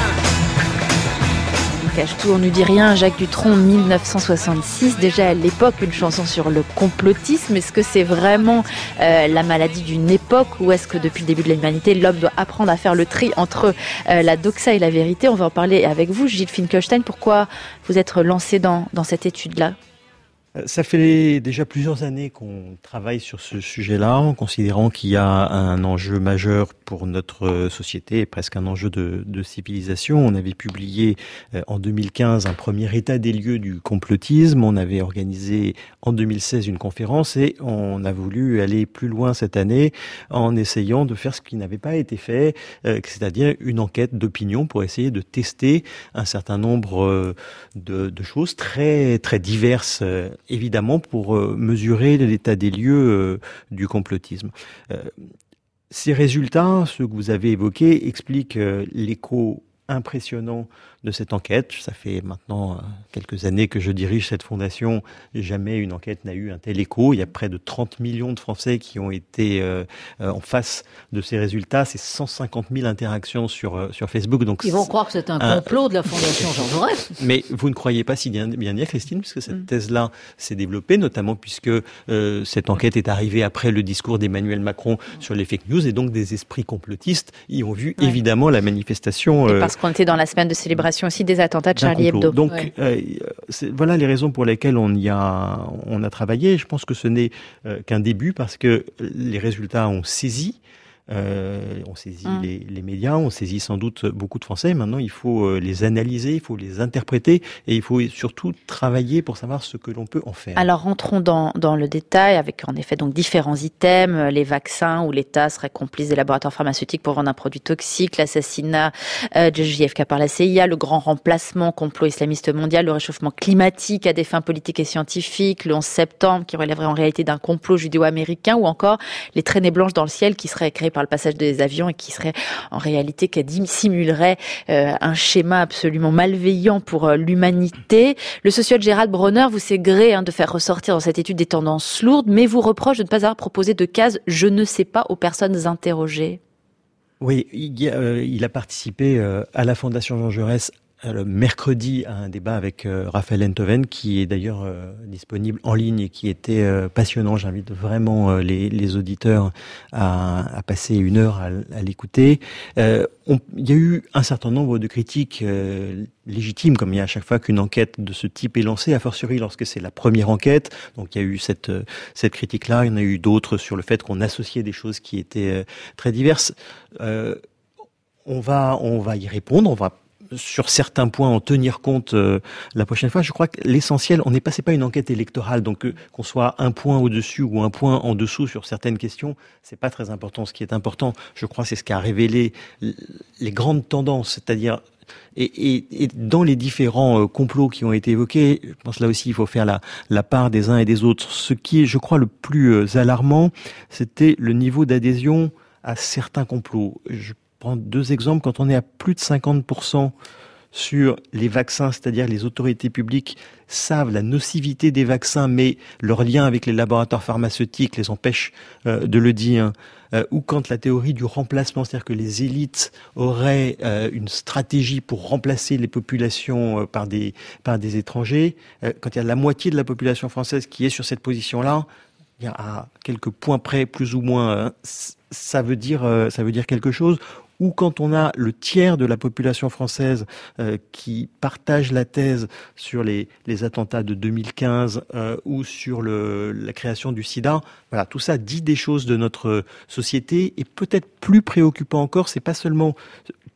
On cache tout, on ne dit rien. Jacques Dutronc, 1966, déjà à l'époque une chanson sur le complotisme. Est-ce que c'est vraiment la maladie d'une époque ou est-ce que depuis le début de l'humanité, l'homme doit apprendre à faire le tri entre la doxa et la vérité? On va en parler avec vous, Gilles Finkelstein. Pourquoi vous êtes lancé dans cette étude-là? Ça fait déjà plusieurs années qu'on travaille sur ce sujet-là, en considérant qu'il y a un enjeu majeur pour notre société, presque un enjeu de civilisation. On avait publié en 2015 un premier état des lieux du complotisme. On avait organisé en 2016 une conférence et on a voulu aller plus loin cette année en essayant de faire ce qui n'avait pas été fait, c'est-à-dire une enquête d'opinion pour essayer de tester un certain nombre de choses très, très diverses, évidemment, pour mesurer l'état des lieux du complotisme. Ces résultats, ceux que vous avez évoqués, expliquent l'écho impressionnant de cette enquête. Ça fait maintenant quelques années que je dirige cette fondation. Jamais une enquête n'a eu un tel écho. Il y a près de 30 millions de Français qui ont été en face de ces résultats. C'est 150 000 interactions sur Facebook. Donc ils vont croire que c'est un complot de la Fondation Jean Jaurès. Mais vous ne croyez pas si bien dire, Christine, puisque cette thèse-là s'est développée, notamment puisque cette enquête est arrivée après le discours d'Emmanuel Macron sur les fake news, et donc des esprits complotistes y ont vu évidemment la manifestation. Et parce qu'on était dans la semaine de célébration aussi des attentats de Charlie Hebdo. Donc voilà les raisons pour lesquelles on a travaillé. Je pense que ce n'est qu'un début parce que les résultats ont saisi. On saisit les médias, on saisit sans doute beaucoup de Français. Maintenant, il faut les analyser, il faut les interpréter et il faut surtout travailler pour savoir ce que l'on peut en faire. Alors, rentrons dans le détail avec en effet donc différents items, les vaccins où l'État serait complice des laboratoires pharmaceutiques pour vendre un produit toxique, l'assassinat de JFK par la CIA, le grand remplacement, complot islamiste mondial, le réchauffement climatique à des fins politiques et scientifiques, le 11 septembre qui relèverait en réalité d'un complot judéo-américain ou encore les traînées blanches dans le ciel qui seraient créées par le passage des avions et qui serait en réalité qui dissimulerait un schéma absolument malveillant pour l'humanité. Le sociologue Gérald Bronner vous s'est gré de faire ressortir dans cette étude des tendances lourdes, mais vous reproche de ne pas avoir proposé de case « je ne sais pas » aux personnes interrogées. Oui, il a participé à la Fondation Jean Jaurès le mercredi à un débat avec Raphaël Enthoven qui est d'ailleurs disponible en ligne et qui était passionnant. J'invite vraiment les auditeurs à passer une heure à l'écouter. Il y a eu un certain nombre de critiques légitimes, comme il y a à chaque fois qu'une enquête de ce type est lancée, a fortiori lorsque c'est la première enquête. Donc il y a eu cette critique-là. Il y en a eu d'autres sur le fait qu'on associait des choses qui étaient très diverses. On va y répondre. On va sur certains points en tenir compte la prochaine fois. Je crois que l'essentiel, c'est pas une enquête électorale, donc qu'on soit un point au-dessus ou un point en dessous sur certaines questions, c'est pas très important. Ce qui est important, je crois, c'est ce qu'a révélé les grandes tendances, c'est-à-dire et dans les différents complots qui ont été évoqués, je pense là aussi il faut faire la part des uns et des autres. Ce qui est, je crois, le plus alarmant, c'était le niveau d'adhésion à certains complots. Je prends deux exemples. Quand on est à plus de 50% sur les vaccins, c'est-à-dire les autorités publiques savent la nocivité des vaccins, mais leur lien avec les laboratoires pharmaceutiques les empêche de le dire, ou quand la théorie du remplacement, c'est-à-dire que les élites auraient une stratégie pour remplacer les populations par des étrangers, quand il y a la moitié de la population française qui est sur cette position-là, il y a à quelques points près, plus ou moins, ça veut dire quelque chose. Ou quand on a le tiers de la population française qui partage la thèse sur les attentats de 2015 ou sur la création du sida, voilà, tout ça dit des choses de notre société. Et peut-être plus préoccupant encore, c'est pas seulement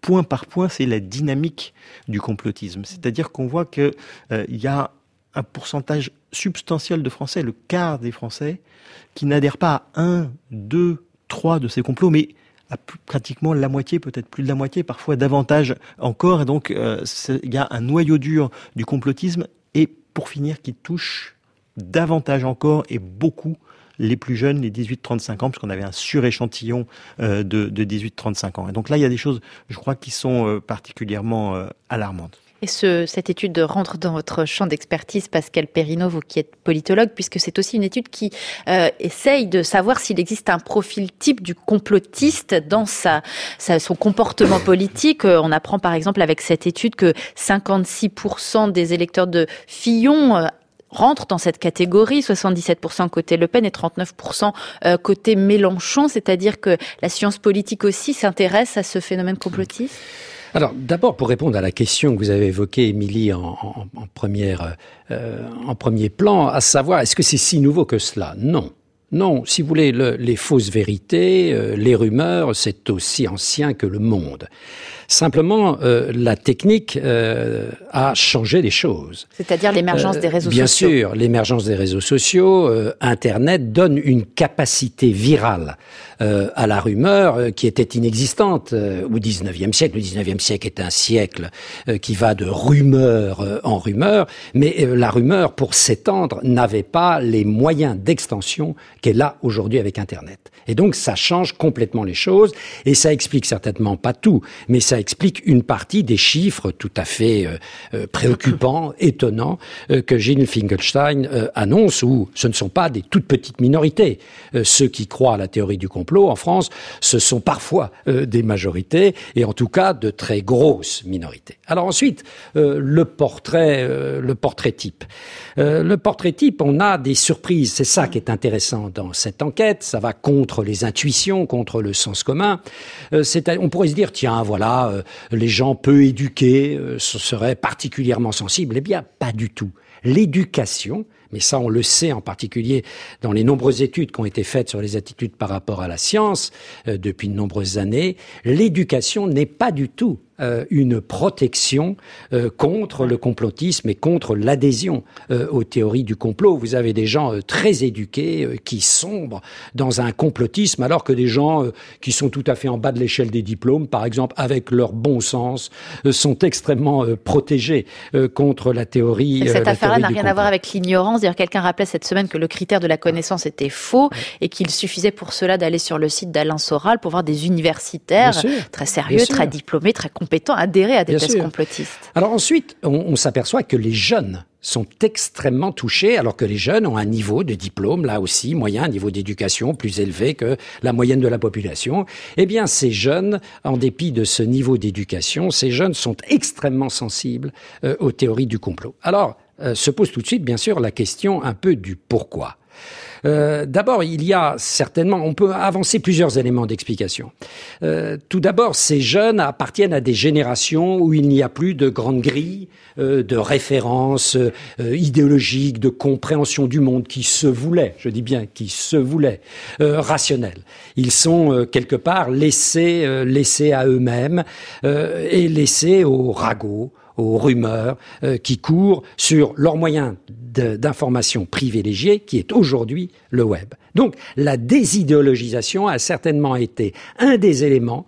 point par point, c'est la dynamique du complotisme. C'est-à-dire qu'on voit que il y a un pourcentage substantiel de Français, le quart des Français, qui n'adhèrent pas à 1, 2, 3 de ces complots, mais à pratiquement la moitié, peut-être plus de la moitié, parfois davantage encore. Et donc, il y a un noyau dur du complotisme, et pour finir, qui touche davantage encore et beaucoup les plus jeunes, les 18-35 ans, parce qu'on avait un suréchantillon de 18-35 ans. Et donc là, il y a des choses, je crois, qui sont particulièrement alarmantes. Et cette étude rentre dans votre champ d'expertise, Pascal Perrineau, vous qui êtes politologue, puisque c'est aussi une étude qui essaye de savoir s'il existe un profil type du complotiste dans son comportement politique. On apprend par exemple avec cette étude que 56% des électeurs de Fillon rentrent dans cette catégorie, 77% côté Le Pen et 39% côté Mélenchon, c'est-à-dire que la science politique aussi s'intéresse à ce phénomène complotiste. Alors, d'abord, pour répondre à la question que vous avez évoquée, Émilie, en premier plan, à savoir, est-ce que c'est si nouveau que cela ? Non. Non, si vous voulez, les fausses vérités, les rumeurs, c'est aussi ancien que le monde. Simplement, la technique a changé les choses. C'est-à-dire l'émergence des réseaux sociaux. Bien sûr, l'émergence des réseaux sociaux, Internet donne une capacité virale à la rumeur qui était inexistante au XIXe siècle. Le XIXe siècle est un siècle qui va de rumeur en rumeur, mais la rumeur, pour s'étendre, n'avait pas les moyens d'extension qu'elle a aujourd'hui avec Internet. Et donc, ça change complètement les choses, et ça explique certainement pas tout, mais ça explique une partie des chiffres tout à fait préoccupants, étonnants, que Gilles Finkelstein annonce, où ce ne sont pas des toutes petites minorités. Ceux qui croient à la théorie du complot, en France, ce sont parfois des majorités, et en tout cas de très grosses minorités. Alors ensuite, le portrait type. Le portrait type, on a des surprises, c'est ça qui est intéressant dans cette enquête, ça va contre les intuitions, contre le sens commun. On pourrait se dire, tiens, voilà, les gens peu éduqués seraient particulièrement sensibles. Eh bien, pas du tout. L'éducation, mais ça on le sait en particulier dans les nombreuses études qui ont été faites sur les attitudes par rapport à la science depuis de nombreuses années, l'éducation n'est pas du tout une protection contre le complotisme et contre l'adhésion aux théories du complot. Vous avez des gens très éduqués qui sombrent dans un complotisme, alors que des gens qui sont tout à fait en bas de l'échelle des diplômes, par exemple, avec leur bon sens, sont extrêmement protégés contre la théorie. Cette affaire-là n'a rien à voir avec l'ignorance. D'ailleurs, quelqu'un rappelait cette semaine que le critère de la connaissance était faux et qu'il suffisait pour cela d'aller sur le site d'Alain Soral pour voir des universitaires très sérieux, très diplômés, très compétents adhérer à des thèses complotistes. Alors ensuite, on s'aperçoit que les jeunes sont extrêmement touchés, alors que les jeunes ont un niveau de diplôme, là aussi, moyen, un niveau d'éducation plus élevé que la moyenne de la population. Eh bien, ces jeunes, en dépit de ce niveau d'éducation, ces jeunes sont extrêmement sensibles aux théories du complot. Alors, se pose tout de suite, bien sûr, la question un peu du pourquoi. D'abord, il y a certainement, on peut avancer plusieurs éléments d'explication. Tout d'abord, ces jeunes appartiennent à des générations où il n'y a plus de grandes grilles de références idéologiques, de compréhension du monde qui se voulaient, je dis bien qui se voulaient, rationnels. Ils sont quelque part laissés à eux-mêmes et laissés au ragot, aux rumeurs qui courent sur leurs moyens d'information privilégiés, qui est aujourd'hui le web. Donc, la désidéologisation a certainement été un des éléments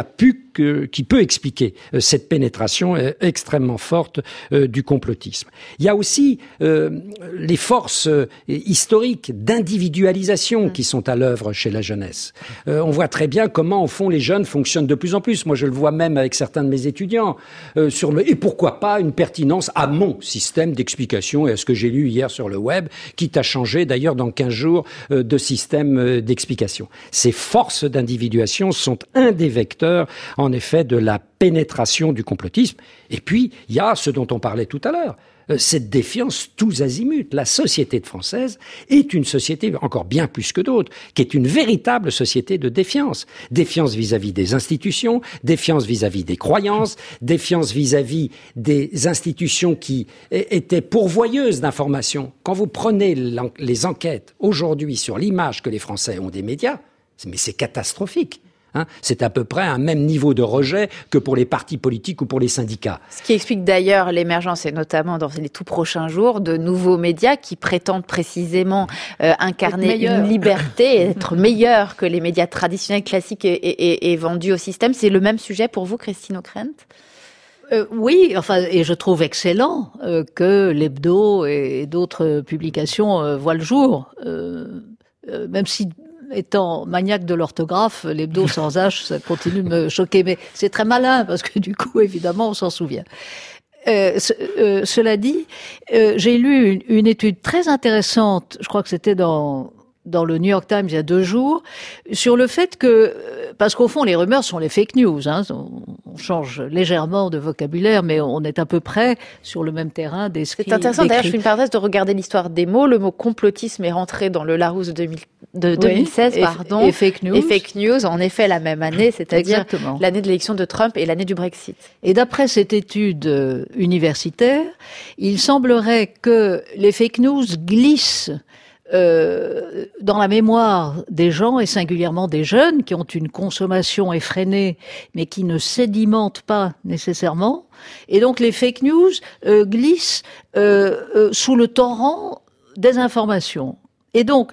qui peut expliquer cette pénétration extrêmement forte du complotisme. Il y a aussi les forces historiques d'individualisation qui sont à l'œuvre chez la jeunesse. On voit très bien comment, au fond, les jeunes fonctionnent de plus en plus. Moi, je le vois même avec certains de mes étudiants. Et pourquoi pas une pertinence à mon système d'explication et à ce que j'ai lu hier sur le web, quitte à changer d'ailleurs dans 15 jours de système d'explication. Ces forces d'individuation sont un des vecteurs, en effet, de la pénétration du complotisme. Et puis, il y a ce dont on parlait tout à l'heure, cette défiance tous azimuts. La société française est une société, encore bien plus que d'autres, qui est une véritable société de défiance. Défiance vis-à-vis des institutions, défiance vis-à-vis des croyances, défiance vis-à-vis des institutions qui étaient pourvoyeuses d'informations. Quand vous prenez les enquêtes aujourd'hui sur l'image que les Français ont des médias, mais c'est catastrophique. C'est à peu près un même niveau de rejet que pour les partis politiques ou pour les syndicats. Ce qui explique d'ailleurs l'émergence, et notamment dans les tout prochains jours, de nouveaux médias qui prétendent précisément incarner une liberté et être meilleurs que les médias traditionnels, classiques et vendus au système. C'est le même sujet pour vous, Christine Ockrent ? Oui, et je trouve excellent que l'Hebdo et d'autres publications voient le jour, même si, étant maniaque de l'orthographe, l'Hebdo sans H, ça continue de me choquer, mais c'est très malin parce que du coup, évidemment, on s'en souvient. Cela dit, j'ai lu une étude très intéressante, je crois que c'était dans le New York Times il y a 2 jours, sur le fait que, parce qu'au fond les rumeurs sont les fake news, on change légèrement de vocabulaire, mais on est à peu près sur le même terrain d'esprit. C'est intéressant, d'ailleurs je fais une parenthèse de regarder l'histoire des mots, le mot complotisme est rentré dans le Larousse de 2016, et fake news. Et fake news, en effet la même année, c'est-à-dire l'année de l'élection de Trump et l'année du Brexit. Et d'après cette étude universitaire, il semblerait que les fake news glissent dans la mémoire des gens et singulièrement des jeunes qui ont une consommation effrénée mais qui ne sédimentent pas nécessairement, et donc les fake news glissent sous le torrent des informations. Et donc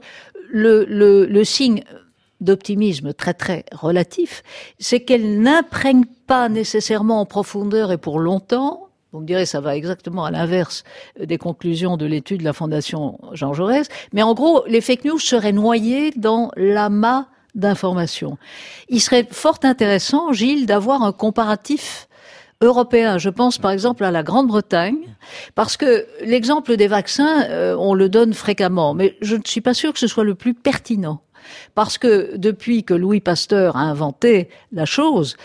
le signe d'optimisme très très relatif, c'est qu'elles n'imprègnent pas nécessairement en profondeur et pour longtemps. Vous me direz, ça va exactement à l'inverse des conclusions de l'étude de la Fondation Jean Jaurès. Mais en gros, les fake news seraient noyés dans l'amas d'informations. Il serait fort intéressant, Gilles, d'avoir un comparatif européen. Je pense par exemple à la Grande-Bretagne, parce que l'exemple des vaccins, on le donne fréquemment, mais je ne suis pas sûre que ce soit le plus pertinent. Parce que depuis que Louis Pasteur a inventé la chose,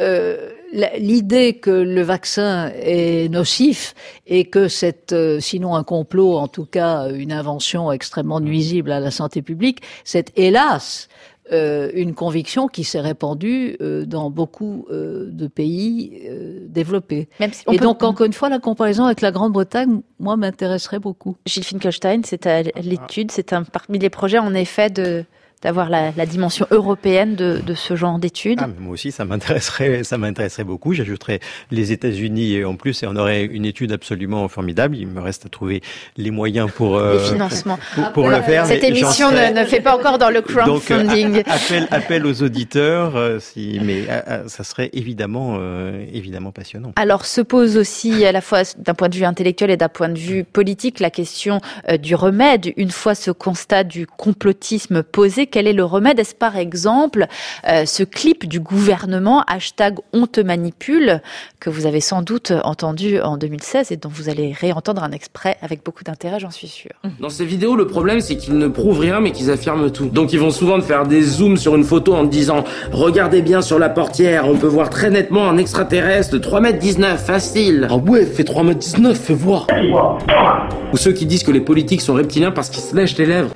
l'idée que le vaccin est nocif et que c'est, sinon un complot, en tout cas une invention extrêmement nuisible à la santé publique, c'est hélas une conviction qui s'est répandue dans beaucoup de pays développés. Et donc, encore une fois, la comparaison avec la Grande-Bretagne, moi, m'intéresserait beaucoup. Gilles Finkelstein, c'est à l'étude, c'est parmi les projets, en effet, d'avoir la dimension européenne de ce genre d'études. Ah, mais moi aussi, ça m'intéresserait beaucoup. J'ajouterais les États-Unis en plus, et on aurait une étude absolument formidable. Il me reste à trouver les moyens pour les financements pour le faire. Cette émission ne fait pas encore dans le crowdfunding. Donc, appel aux auditeurs, ça serait évidemment passionnant. Alors, se pose aussi à la fois d'un point de vue intellectuel et d'un point de vue politique la question du remède. Une fois ce constat du complotisme posé, quel est le remède? Est-ce par exemple ce clip du gouvernement #OnTeManipule que vous avez sans doute entendu en 2016 et dont vous allez réentendre un extrait avec beaucoup d'intérêt, j'en suis sûre. Dans ces vidéos, le problème c'est qu'ils ne prouvent rien mais qu'ils affirment tout. Donc ils vont souvent te faire des zooms sur une photo en te disant « Regardez bien sur la portière, on peut voir très nettement un extraterrestre de 3,19 m, facile !» Ah ouais, fais 3,19 m, fais voir. Ou ceux qui disent que les politiques sont reptiliens parce qu'ils se lèchent les lèvres.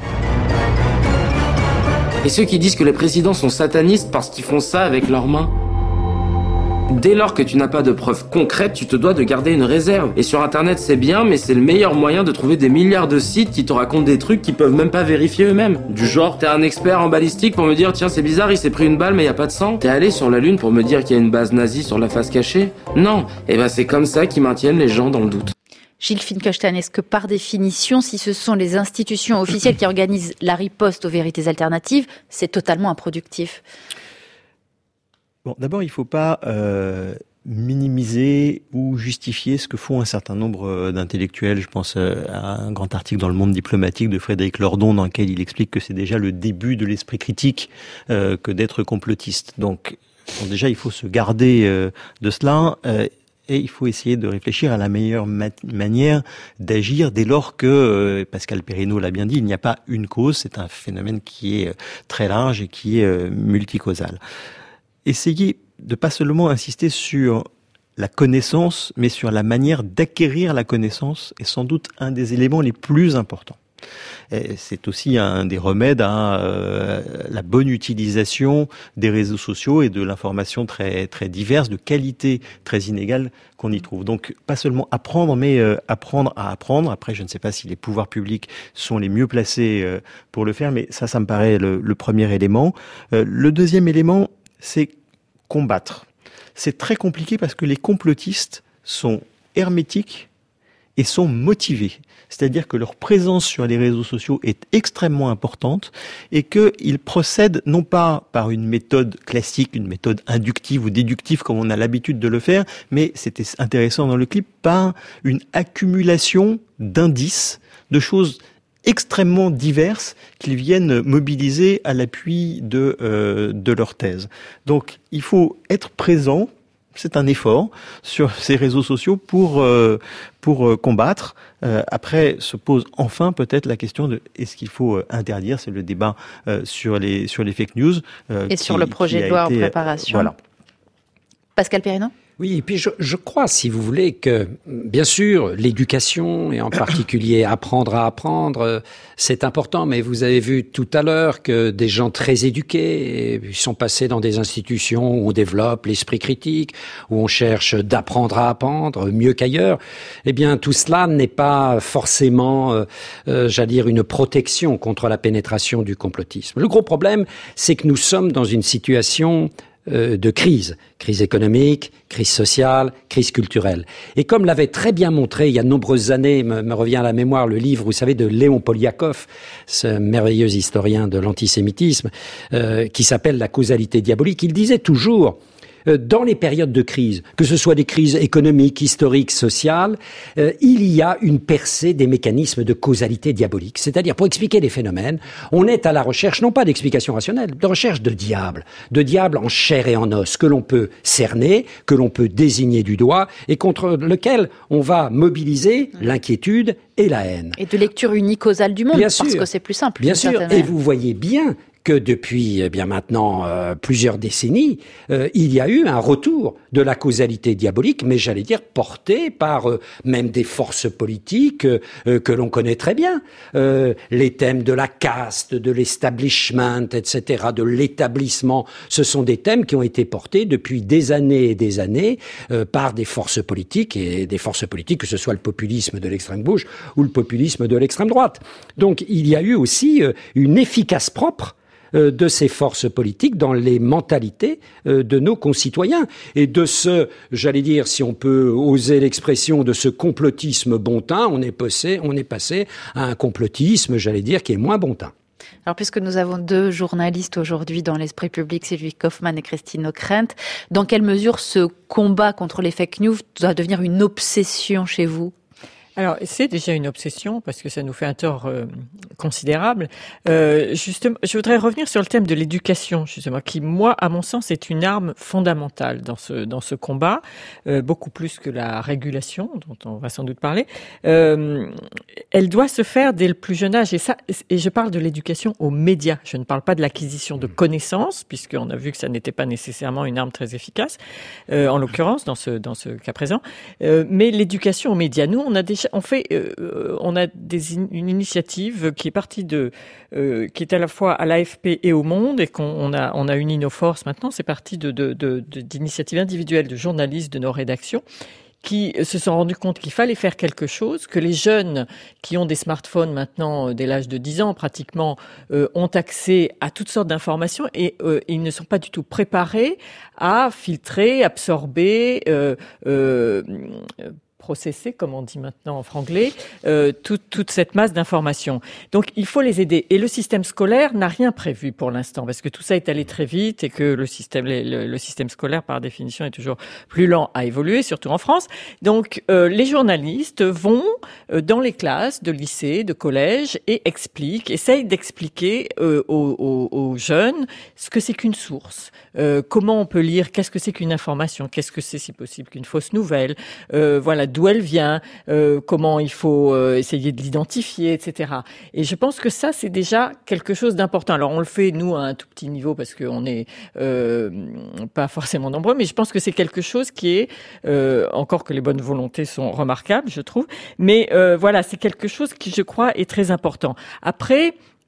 Et ceux qui disent que les présidents sont satanistes parce qu'ils font ça avec leurs mains. Dès lors que tu n'as pas de preuves concrètes, tu te dois de garder une réserve. Et sur Internet, c'est bien, mais c'est le meilleur moyen de trouver des milliards de sites qui te racontent des trucs qu'ils peuvent même pas vérifier eux-mêmes. Du genre, t'es un expert en balistique pour me dire « Tiens, c'est bizarre, il s'est pris une balle, mais y a pas de sang. » T'es allé sur la Lune pour me dire qu'il y a une base nazie sur la face cachée? Non. Et ben c'est comme ça qu'ils maintiennent les gens dans le doute. Gilles Finkelstein, est-ce que par définition, si ce sont les institutions officielles qui organisent la riposte aux vérités alternatives, c'est totalement improductif? Bon, d'abord, il ne faut pas minimiser ou justifier ce que font un certain nombre d'intellectuels. Je pense à un grand article dans Le Monde diplomatique de Frédéric Lordon dans lequel il explique que c'est déjà le début de l'esprit critique que d'être complotiste. Donc déjà, il faut se garder de cela. Et il faut essayer de réfléchir à la meilleure manière d'agir dès lors que, Pascal Perrineau l'a bien dit, il n'y a pas une cause, c'est un phénomène qui est très large et qui est multicausal. Essayez de pas seulement insister sur la connaissance, mais sur la manière d'acquérir la connaissance est sans doute un des éléments les plus importants. Et c'est aussi un des remèdes à la bonne utilisation des réseaux sociaux et de l'information très très diverse, de qualité très inégale qu'on y trouve. Donc pas seulement apprendre, mais apprendre à apprendre. Après, je ne sais pas si les pouvoirs publics sont les mieux placés pour le faire, mais ça me paraît le premier élément. Le deuxième élément, c'est combattre. C'est très compliqué parce que les complotistes sont hermétiques et sont motivés. C'est-à-dire que leur présence sur les réseaux sociaux est extrêmement importante et qu'ils procèdent non pas par une méthode classique, une méthode inductive ou déductive comme on a l'habitude de le faire, mais c'était intéressant dans le clip, par une accumulation d'indices, de choses extrêmement diverses qu'ils viennent mobiliser à l'appui de leur thèse. Donc il faut être présent. C'est un effort sur ces réseaux sociaux pour combattre. Après se pose enfin peut-être la question de est-ce qu'il faut interdire, c'est le débat sur les fake news. Et sur le projet de loi en préparation. Voilà. Pascal Perrineau ? Oui, et puis je crois, si vous voulez, que bien sûr, l'éducation, et en particulier apprendre à apprendre, c'est important, mais vous avez vu tout à l'heure que des gens très éduqués sont passés dans des institutions où on développe l'esprit critique, où on cherche d'apprendre à apprendre mieux qu'ailleurs. Eh bien, tout cela n'est pas forcément, j'allais dire, une protection contre la pénétration du complotisme. Le gros problème, c'est que nous sommes dans une situation de crise économique, crise sociale, crise culturelle. Et comme l'avait très bien montré il y a de nombreuses années, me revient à la mémoire le livre, vous savez, de Léon Poliakov, ce merveilleux historien de l'antisémitisme, qui s'appelle La causalité diabolique, il disait toujours, dans les périodes de crise, que ce soit des crises économiques, historiques, sociales, il y a une percée des mécanismes de causalité diabolique. C'est-à-dire, pour expliquer les phénomènes, on est à la recherche, non pas d'explications rationnelles, de recherche de diable en chair et en os, que l'on peut cerner, que l'on peut désigner du doigt, et contre lequel on va mobiliser l'inquiétude et la haine. Et de lecture unicausale du monde, bien parce sûr, que c'est plus simple. Bien sûr, et vous voyez bien que depuis bien maintenant plusieurs décennies, il y a eu un retour de la causalité diabolique, mais j'allais dire porté par même des forces politiques que l'on connaît très bien. Les thèmes de la caste, de l'establishment, etc., de l'établissement, ce sont des thèmes qui ont été portés depuis des années et des années par des forces politiques, et des forces politiques, que ce soit le populisme de l'extrême gauche ou le populisme de l'extrême droite. Donc il y a eu aussi une efficace propre de ces forces politiques dans les mentalités de nos concitoyens et de ce, j'allais dire, si on peut oser l'expression, de ce complotisme bon teint, on est passé à un complotisme, j'allais dire, qui est moins bon teint. Alors, puisque nous avons deux journalistes aujourd'hui dans l'esprit public, Sylvie Kaufmann et Christine Ockrent, dans quelle mesure ce combat contre les fake news doit devenir une obsession chez vous ? Alors, c'est déjà une obsession parce que ça nous fait un tort considérable. Justement, je voudrais revenir sur le thème de l'éducation, justement, qui, moi, à mon sens, est une arme fondamentale dans ce combat, beaucoup plus que la régulation, dont on va sans doute parler. Elle doit se faire dès le plus jeune âge, et je parle de l'éducation aux médias. Je ne parle pas de l'acquisition de connaissances, puisqu'on a vu que ça n'était pas nécessairement une arme très efficace, en l'occurrence, dans ce cas présent. Mais l'éducation aux médias, nous, on a une initiative qui est partie qui est à la fois à l'AFP et au Monde, et qu'on a uni nos forces maintenant. C'est parti d'initiatives individuelles de journalistes de nos rédactions qui se sont rendus compte qu'il fallait faire quelque chose, que les jeunes qui ont des smartphones maintenant dès l'âge de 10 ans pratiquement ont accès à toutes sortes d'informations et ils ne sont pas du tout préparés à filtrer, absorber, processer, comme on dit maintenant en franglais, toute cette masse d'informations. Donc, il faut les aider. Et le système scolaire n'a rien prévu pour l'instant, parce que tout ça est allé très vite et que le système scolaire, par définition, est toujours plus lent à évoluer, surtout en France. Donc, les journalistes vont dans les classes de lycée, de collège et essayent d'expliquer aux jeunes ce que c'est qu'une source, comment on peut lire, qu'est-ce que c'est qu'une information, qu'est-ce que c'est, si possible, qu'une fausse nouvelle, voilà, d'où elle vient, comment il faut essayer de l'identifier, etc. Et je pense que ça, c'est déjà quelque chose d'important. Alors, on le fait, nous, à un tout petit niveau, parce qu'on n'est pas forcément nombreux, mais je pense que c'est quelque chose qui est, encore que les bonnes volontés sont remarquables, je trouve, mais voilà, c'est quelque chose qui, je crois, est très important. Après,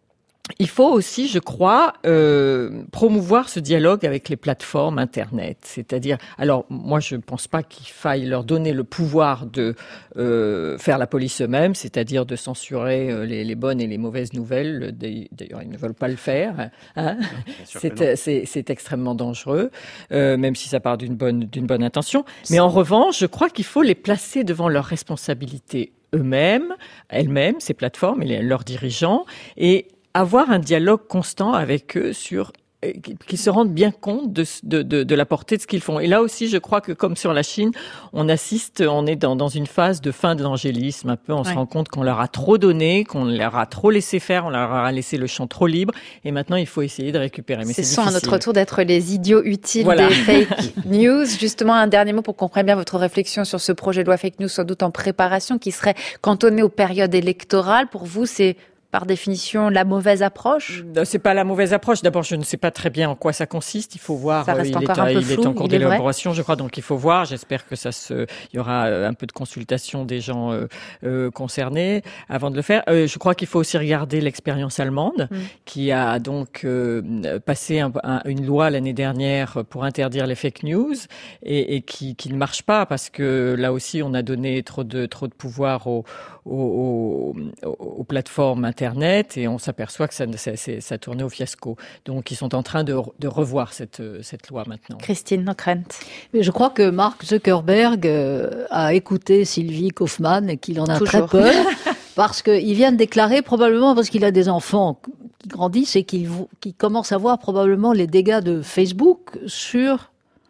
il faut aussi, je crois, promouvoir ce dialogue avec les plateformes Internet. C'est-à-dire, alors moi je ne pense pas qu'il faille leur donner le pouvoir de faire la police eux-mêmes, c'est-à-dire de censurer les bonnes et les mauvaises nouvelles. D'ailleurs, ils ne veulent pas le faire. Hein. C'est extrêmement dangereux, même si ça part d'une bonne intention. Mais en revanche, je crois qu'il faut les placer devant leurs responsabilités elles-mêmes, ces plateformes et leurs dirigeants, et avoir un dialogue constant avec eux sur qu'ils se rendent bien compte de la portée de ce qu'ils font. Et là aussi, je crois que comme sur la Chine, on est dans une phase de fin de l'angélisme. Un peu, on se rend compte qu'on leur a trop donné, qu'on leur a trop laissé faire, on leur a laissé le champ trop libre. Et maintenant, il faut essayer de récupérer. Mais c'est difficile. À notre tour d'être les idiots utiles des fake news. Justement, un dernier mot pour qu'on comprenne bien votre réflexion sur ce projet de loi fake news, sans doute en préparation, qui serait cantonné aux périodes électorales. Pour vous, c'est par définition la mauvaise approche? C'est pas la mauvaise approche. D'abord, je ne sais pas très bien en quoi ça consiste. Il faut voir. Ça reste encore un peu flou. Il est en cours d'élaboration, je crois. Donc, il faut voir. J'espère que il y aura un peu de consultation des gens concernés avant de le faire. Je crois qu'il faut aussi regarder l'expérience allemande, qui a donc passé une loi l'année dernière pour interdire les fake news et qui ne marche pas parce que là aussi, on a donné trop de pouvoir aux plateformes Internet et on s'aperçoit que ça tournait au fiasco. Donc, ils sont en train de revoir cette loi maintenant. Christine Nockrent. Mais je crois que Mark Zuckerberg a écouté Sylvie Kaufmann et qu'il en a très peur parce qu'il vient de déclarer, probablement parce qu'il a des enfants qui grandissent et qu'il commence à voir probablement les dégâts de Facebook sur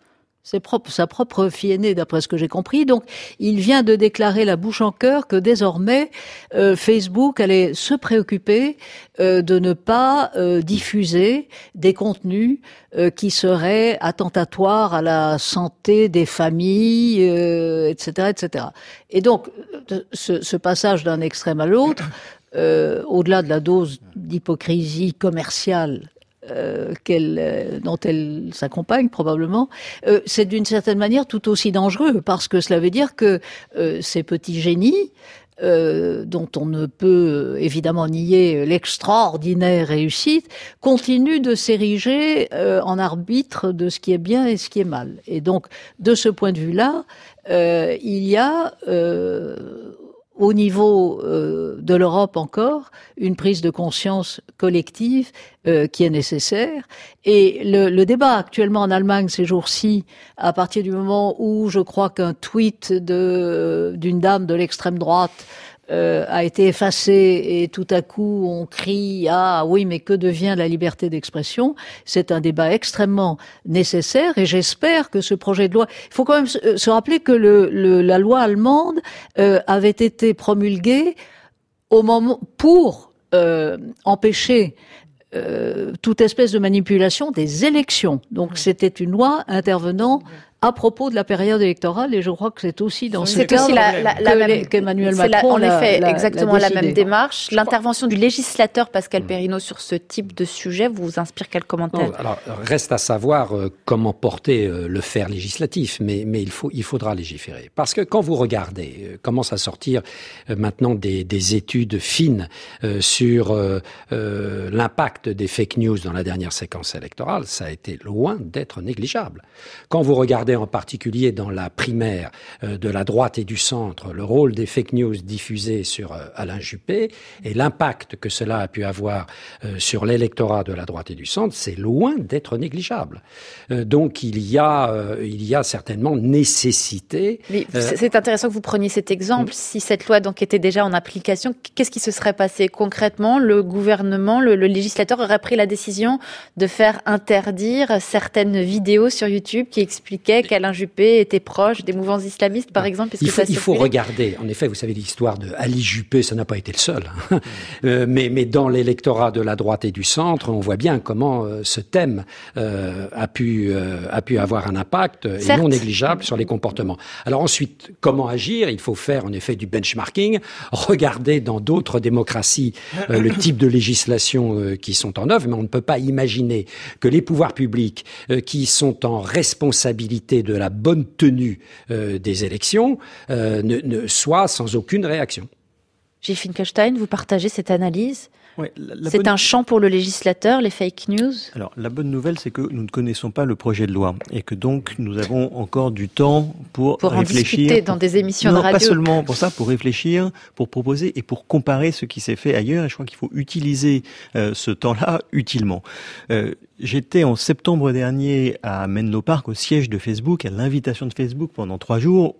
sa propre fille aînée, d'après ce que j'ai compris. Donc, il vient de déclarer la bouche en cœur que désormais, Facebook allait se préoccuper de ne pas diffuser des contenus qui seraient attentatoires à la santé des familles, etc., etc. Et donc, ce passage d'un extrême à l'autre, au-delà de la dose d'hypocrisie commerciale dont elle s'accompagne probablement, c'est d'une certaine manière tout aussi dangereux parce que cela veut dire que ces petits génies dont on ne peut évidemment nier l'extraordinaire réussite, continuent de s'ériger en arbitre de ce qui est bien et ce qui est mal. Et donc, de ce point de vue-là, il y a au niveau de l'Europe encore, une prise de conscience collective qui est nécessaire. Et le débat actuellement en Allemagne ces jours-ci, à partir du moment où je crois qu'un tweet d'une dame de l'extrême droite a été effacé et tout à coup on crie « Ah oui, mais que devient la liberté d'expression ?» C'est un débat extrêmement nécessaire et j'espère que ce projet de loi... Il faut quand même se rappeler que la loi allemande avait été promulguée au moment pour empêcher toute espèce de manipulation des élections. Donc c'était une loi intervenant à propos de la période électorale, et je crois que c'est aussi dans ce cadre qu'Emmanuel Macron en effet, exactement la même démarche. L'intervention du législateur Pascal Perrineau sur ce type de sujet vous inspire quel commentaire? Alors, reste à savoir comment porter le fer législatif, mais il faudra légiférer. Parce que quand vous regardez, commence à sortir maintenant des études fines sur l'impact des fake news dans la dernière séquence électorale, ça a été loin d'être négligeable. Quand vous regardez en particulier dans la primaire de la droite et du centre, le rôle des fake news diffusés sur Alain Juppé et l'impact que cela a pu avoir sur l'électorat de la droite et du centre, c'est loin d'être négligeable. Donc il y a certainement nécessité... Oui, c'est intéressant que vous preniez cet exemple. Si cette loi donc était déjà en application, qu'est-ce qui se serait passé concrètement? Le gouvernement, le législateur aurait pris la décision de faire interdire certaines vidéos sur YouTube qui expliquaient qu'Alain Juppé était proche des mouvances islamistes, par exemple. Il faut regarder. En effet, vous savez, l'histoire de Ali Juppé, ça n'a pas été le seul. Mais dans l'électorat de la droite et du centre, on voit bien comment ce thème a pu avoir un impact non négligeable sur les comportements. Alors ensuite, comment agir? Il faut faire en effet du benchmarking, regarder dans d'autres démocraties le type de législation qui sont en œuvre, mais on ne peut pas imaginer que les pouvoirs publics qui sont en responsabilité de la bonne tenue des élections ne soit sans aucune réaction. Gilles Finkelstein, vous partagez cette analyse ? Ouais, c'est un champ pour le législateur, les fake news ? Alors, la bonne nouvelle, c'est que nous ne connaissons pas le projet de loi et que donc nous avons encore du temps pour réfléchir. En discuter dans des émissions de radio. Non, pas seulement pour ça, pour réfléchir, pour proposer et pour comparer ce qui s'est fait ailleurs. Et je crois qu'il faut utiliser ce temps-là utilement. J'étais en septembre dernier à Menlo Park, au siège de Facebook, à l'invitation de Facebook pendant 3 jours.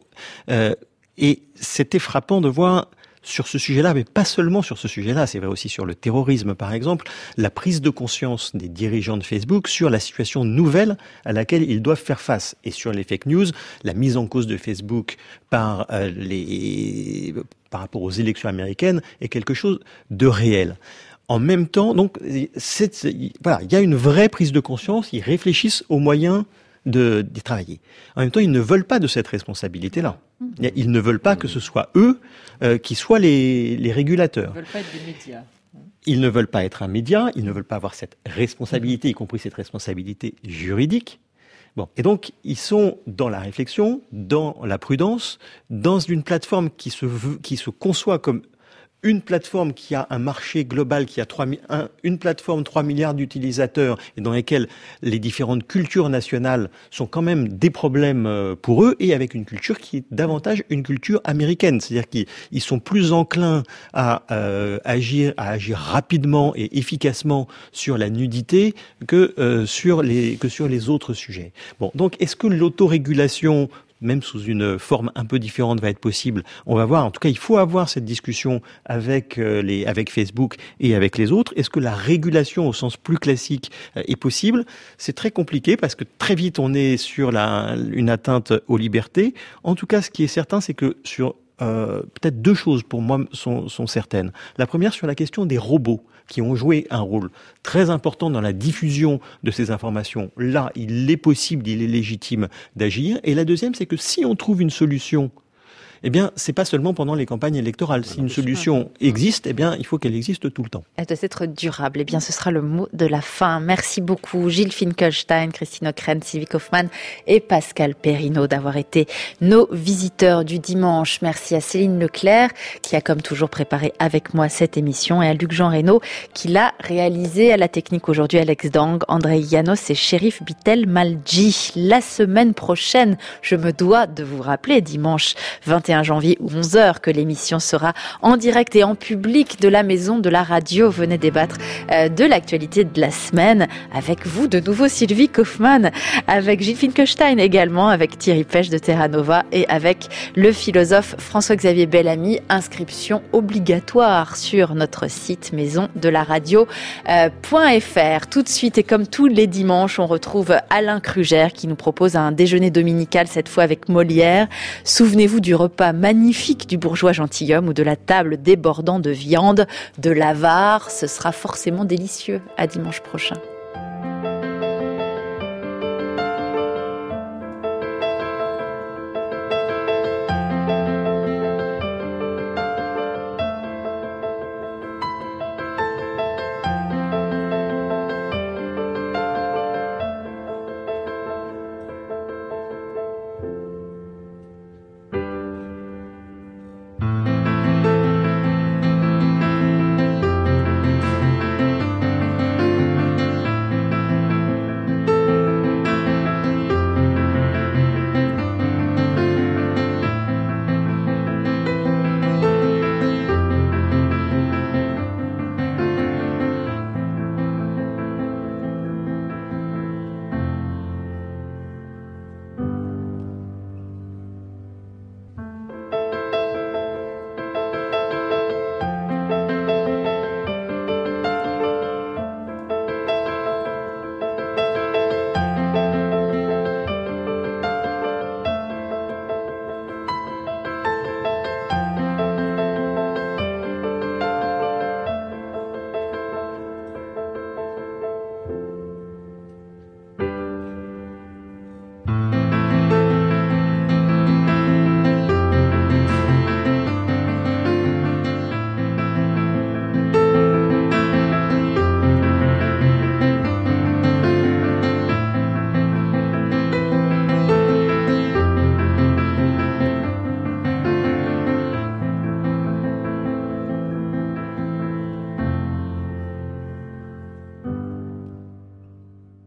Et c'était frappant de voir sur ce sujet-là, mais pas seulement sur ce sujet-là, c'est vrai aussi sur le terrorisme par exemple, la prise de conscience des dirigeants de Facebook sur la situation nouvelle à laquelle ils doivent faire face. Et sur les fake news, la mise en cause de Facebook par rapport aux élections américaines est quelque chose de réel. En même temps, donc, voilà, il y a une vraie prise de conscience, ils réfléchissent aux moyens d'y travailler. En même temps, ils ne veulent pas de cette responsabilité-là. Ils ne veulent pas que ce soit eux qui soient les régulateurs. Ils ne veulent pas être des médias. Ils ne veulent pas être un média, ils ne veulent pas avoir cette responsabilité, y compris cette responsabilité juridique. Bon, et donc, ils sont dans la réflexion, dans la prudence, dans une plateforme qui se conçoit comme une plateforme qui a un marché global, qui a une plateforme 3 milliards d'utilisateurs et dans laquelle les différentes cultures nationales sont quand même des problèmes pour eux, et avec une culture qui est davantage une culture américaine. C'est-à-dire qu'ils sont plus enclins à agir rapidement et efficacement sur la nudité que sur les autres sujets. Bon, donc est-ce que l'autorégulation, même sous une forme un peu différente, va être possible? On va voir. En tout cas, il faut avoir cette discussion avec Facebook et avec les autres. Est-ce que la régulation au sens plus classique est possible? C'est très compliqué parce que très vite on est sur une atteinte aux libertés. En tout cas, ce qui est certain, c'est que sur peut-être 2 choses pour moi sont certaines. La première, sur la question des robots, qui ont joué un rôle très important dans la diffusion de ces informations. Là, il est possible, il est légitime d'agir. Et la deuxième, c'est que si on trouve une solution, eh bien, c'est pas seulement pendant les campagnes électorales. Si une solution existe, eh bien, il faut qu'elle existe tout le temps. Elle doit être durable. Eh bien, ce sera le mot de la fin. Merci beaucoup, Gilles Finkelstein, Christine Ockrent, Sylvie Kaufmann et Pascal Perrineau d'avoir été nos visiteurs du dimanche. Merci à Céline Leclerc, qui a comme toujours préparé avec moi cette émission, et à Luc-Jean Reynaud, qui l'a réalisé. À la technique aujourd'hui, Alex Dang, André Yanos et Chérif Bitel Malji. La semaine prochaine, je me dois de vous rappeler, dimanche 21 janvier ou 11h, que l'émission sera en direct et en public de la maison de la radio. Venez débattre de l'actualité de la semaine avec vous, de nouveau Sylvie Kaufmann, avec Gilles Finkelstein également, avec Thierry Pêche de Terra Nova et avec le philosophe François-Xavier Bellamy. Inscription obligatoire sur notre site maisondelaradio.fr. Tout de suite, et comme tous les dimanches, on retrouve Alain Kruger qui nous propose un déjeuner dominical, cette fois avec Molière. Souvenez-vous du repas magnifique du bourgeois gentilhomme ou de la table débordant de viande de l'Avare. Ce sera forcément délicieux. À dimanche prochain.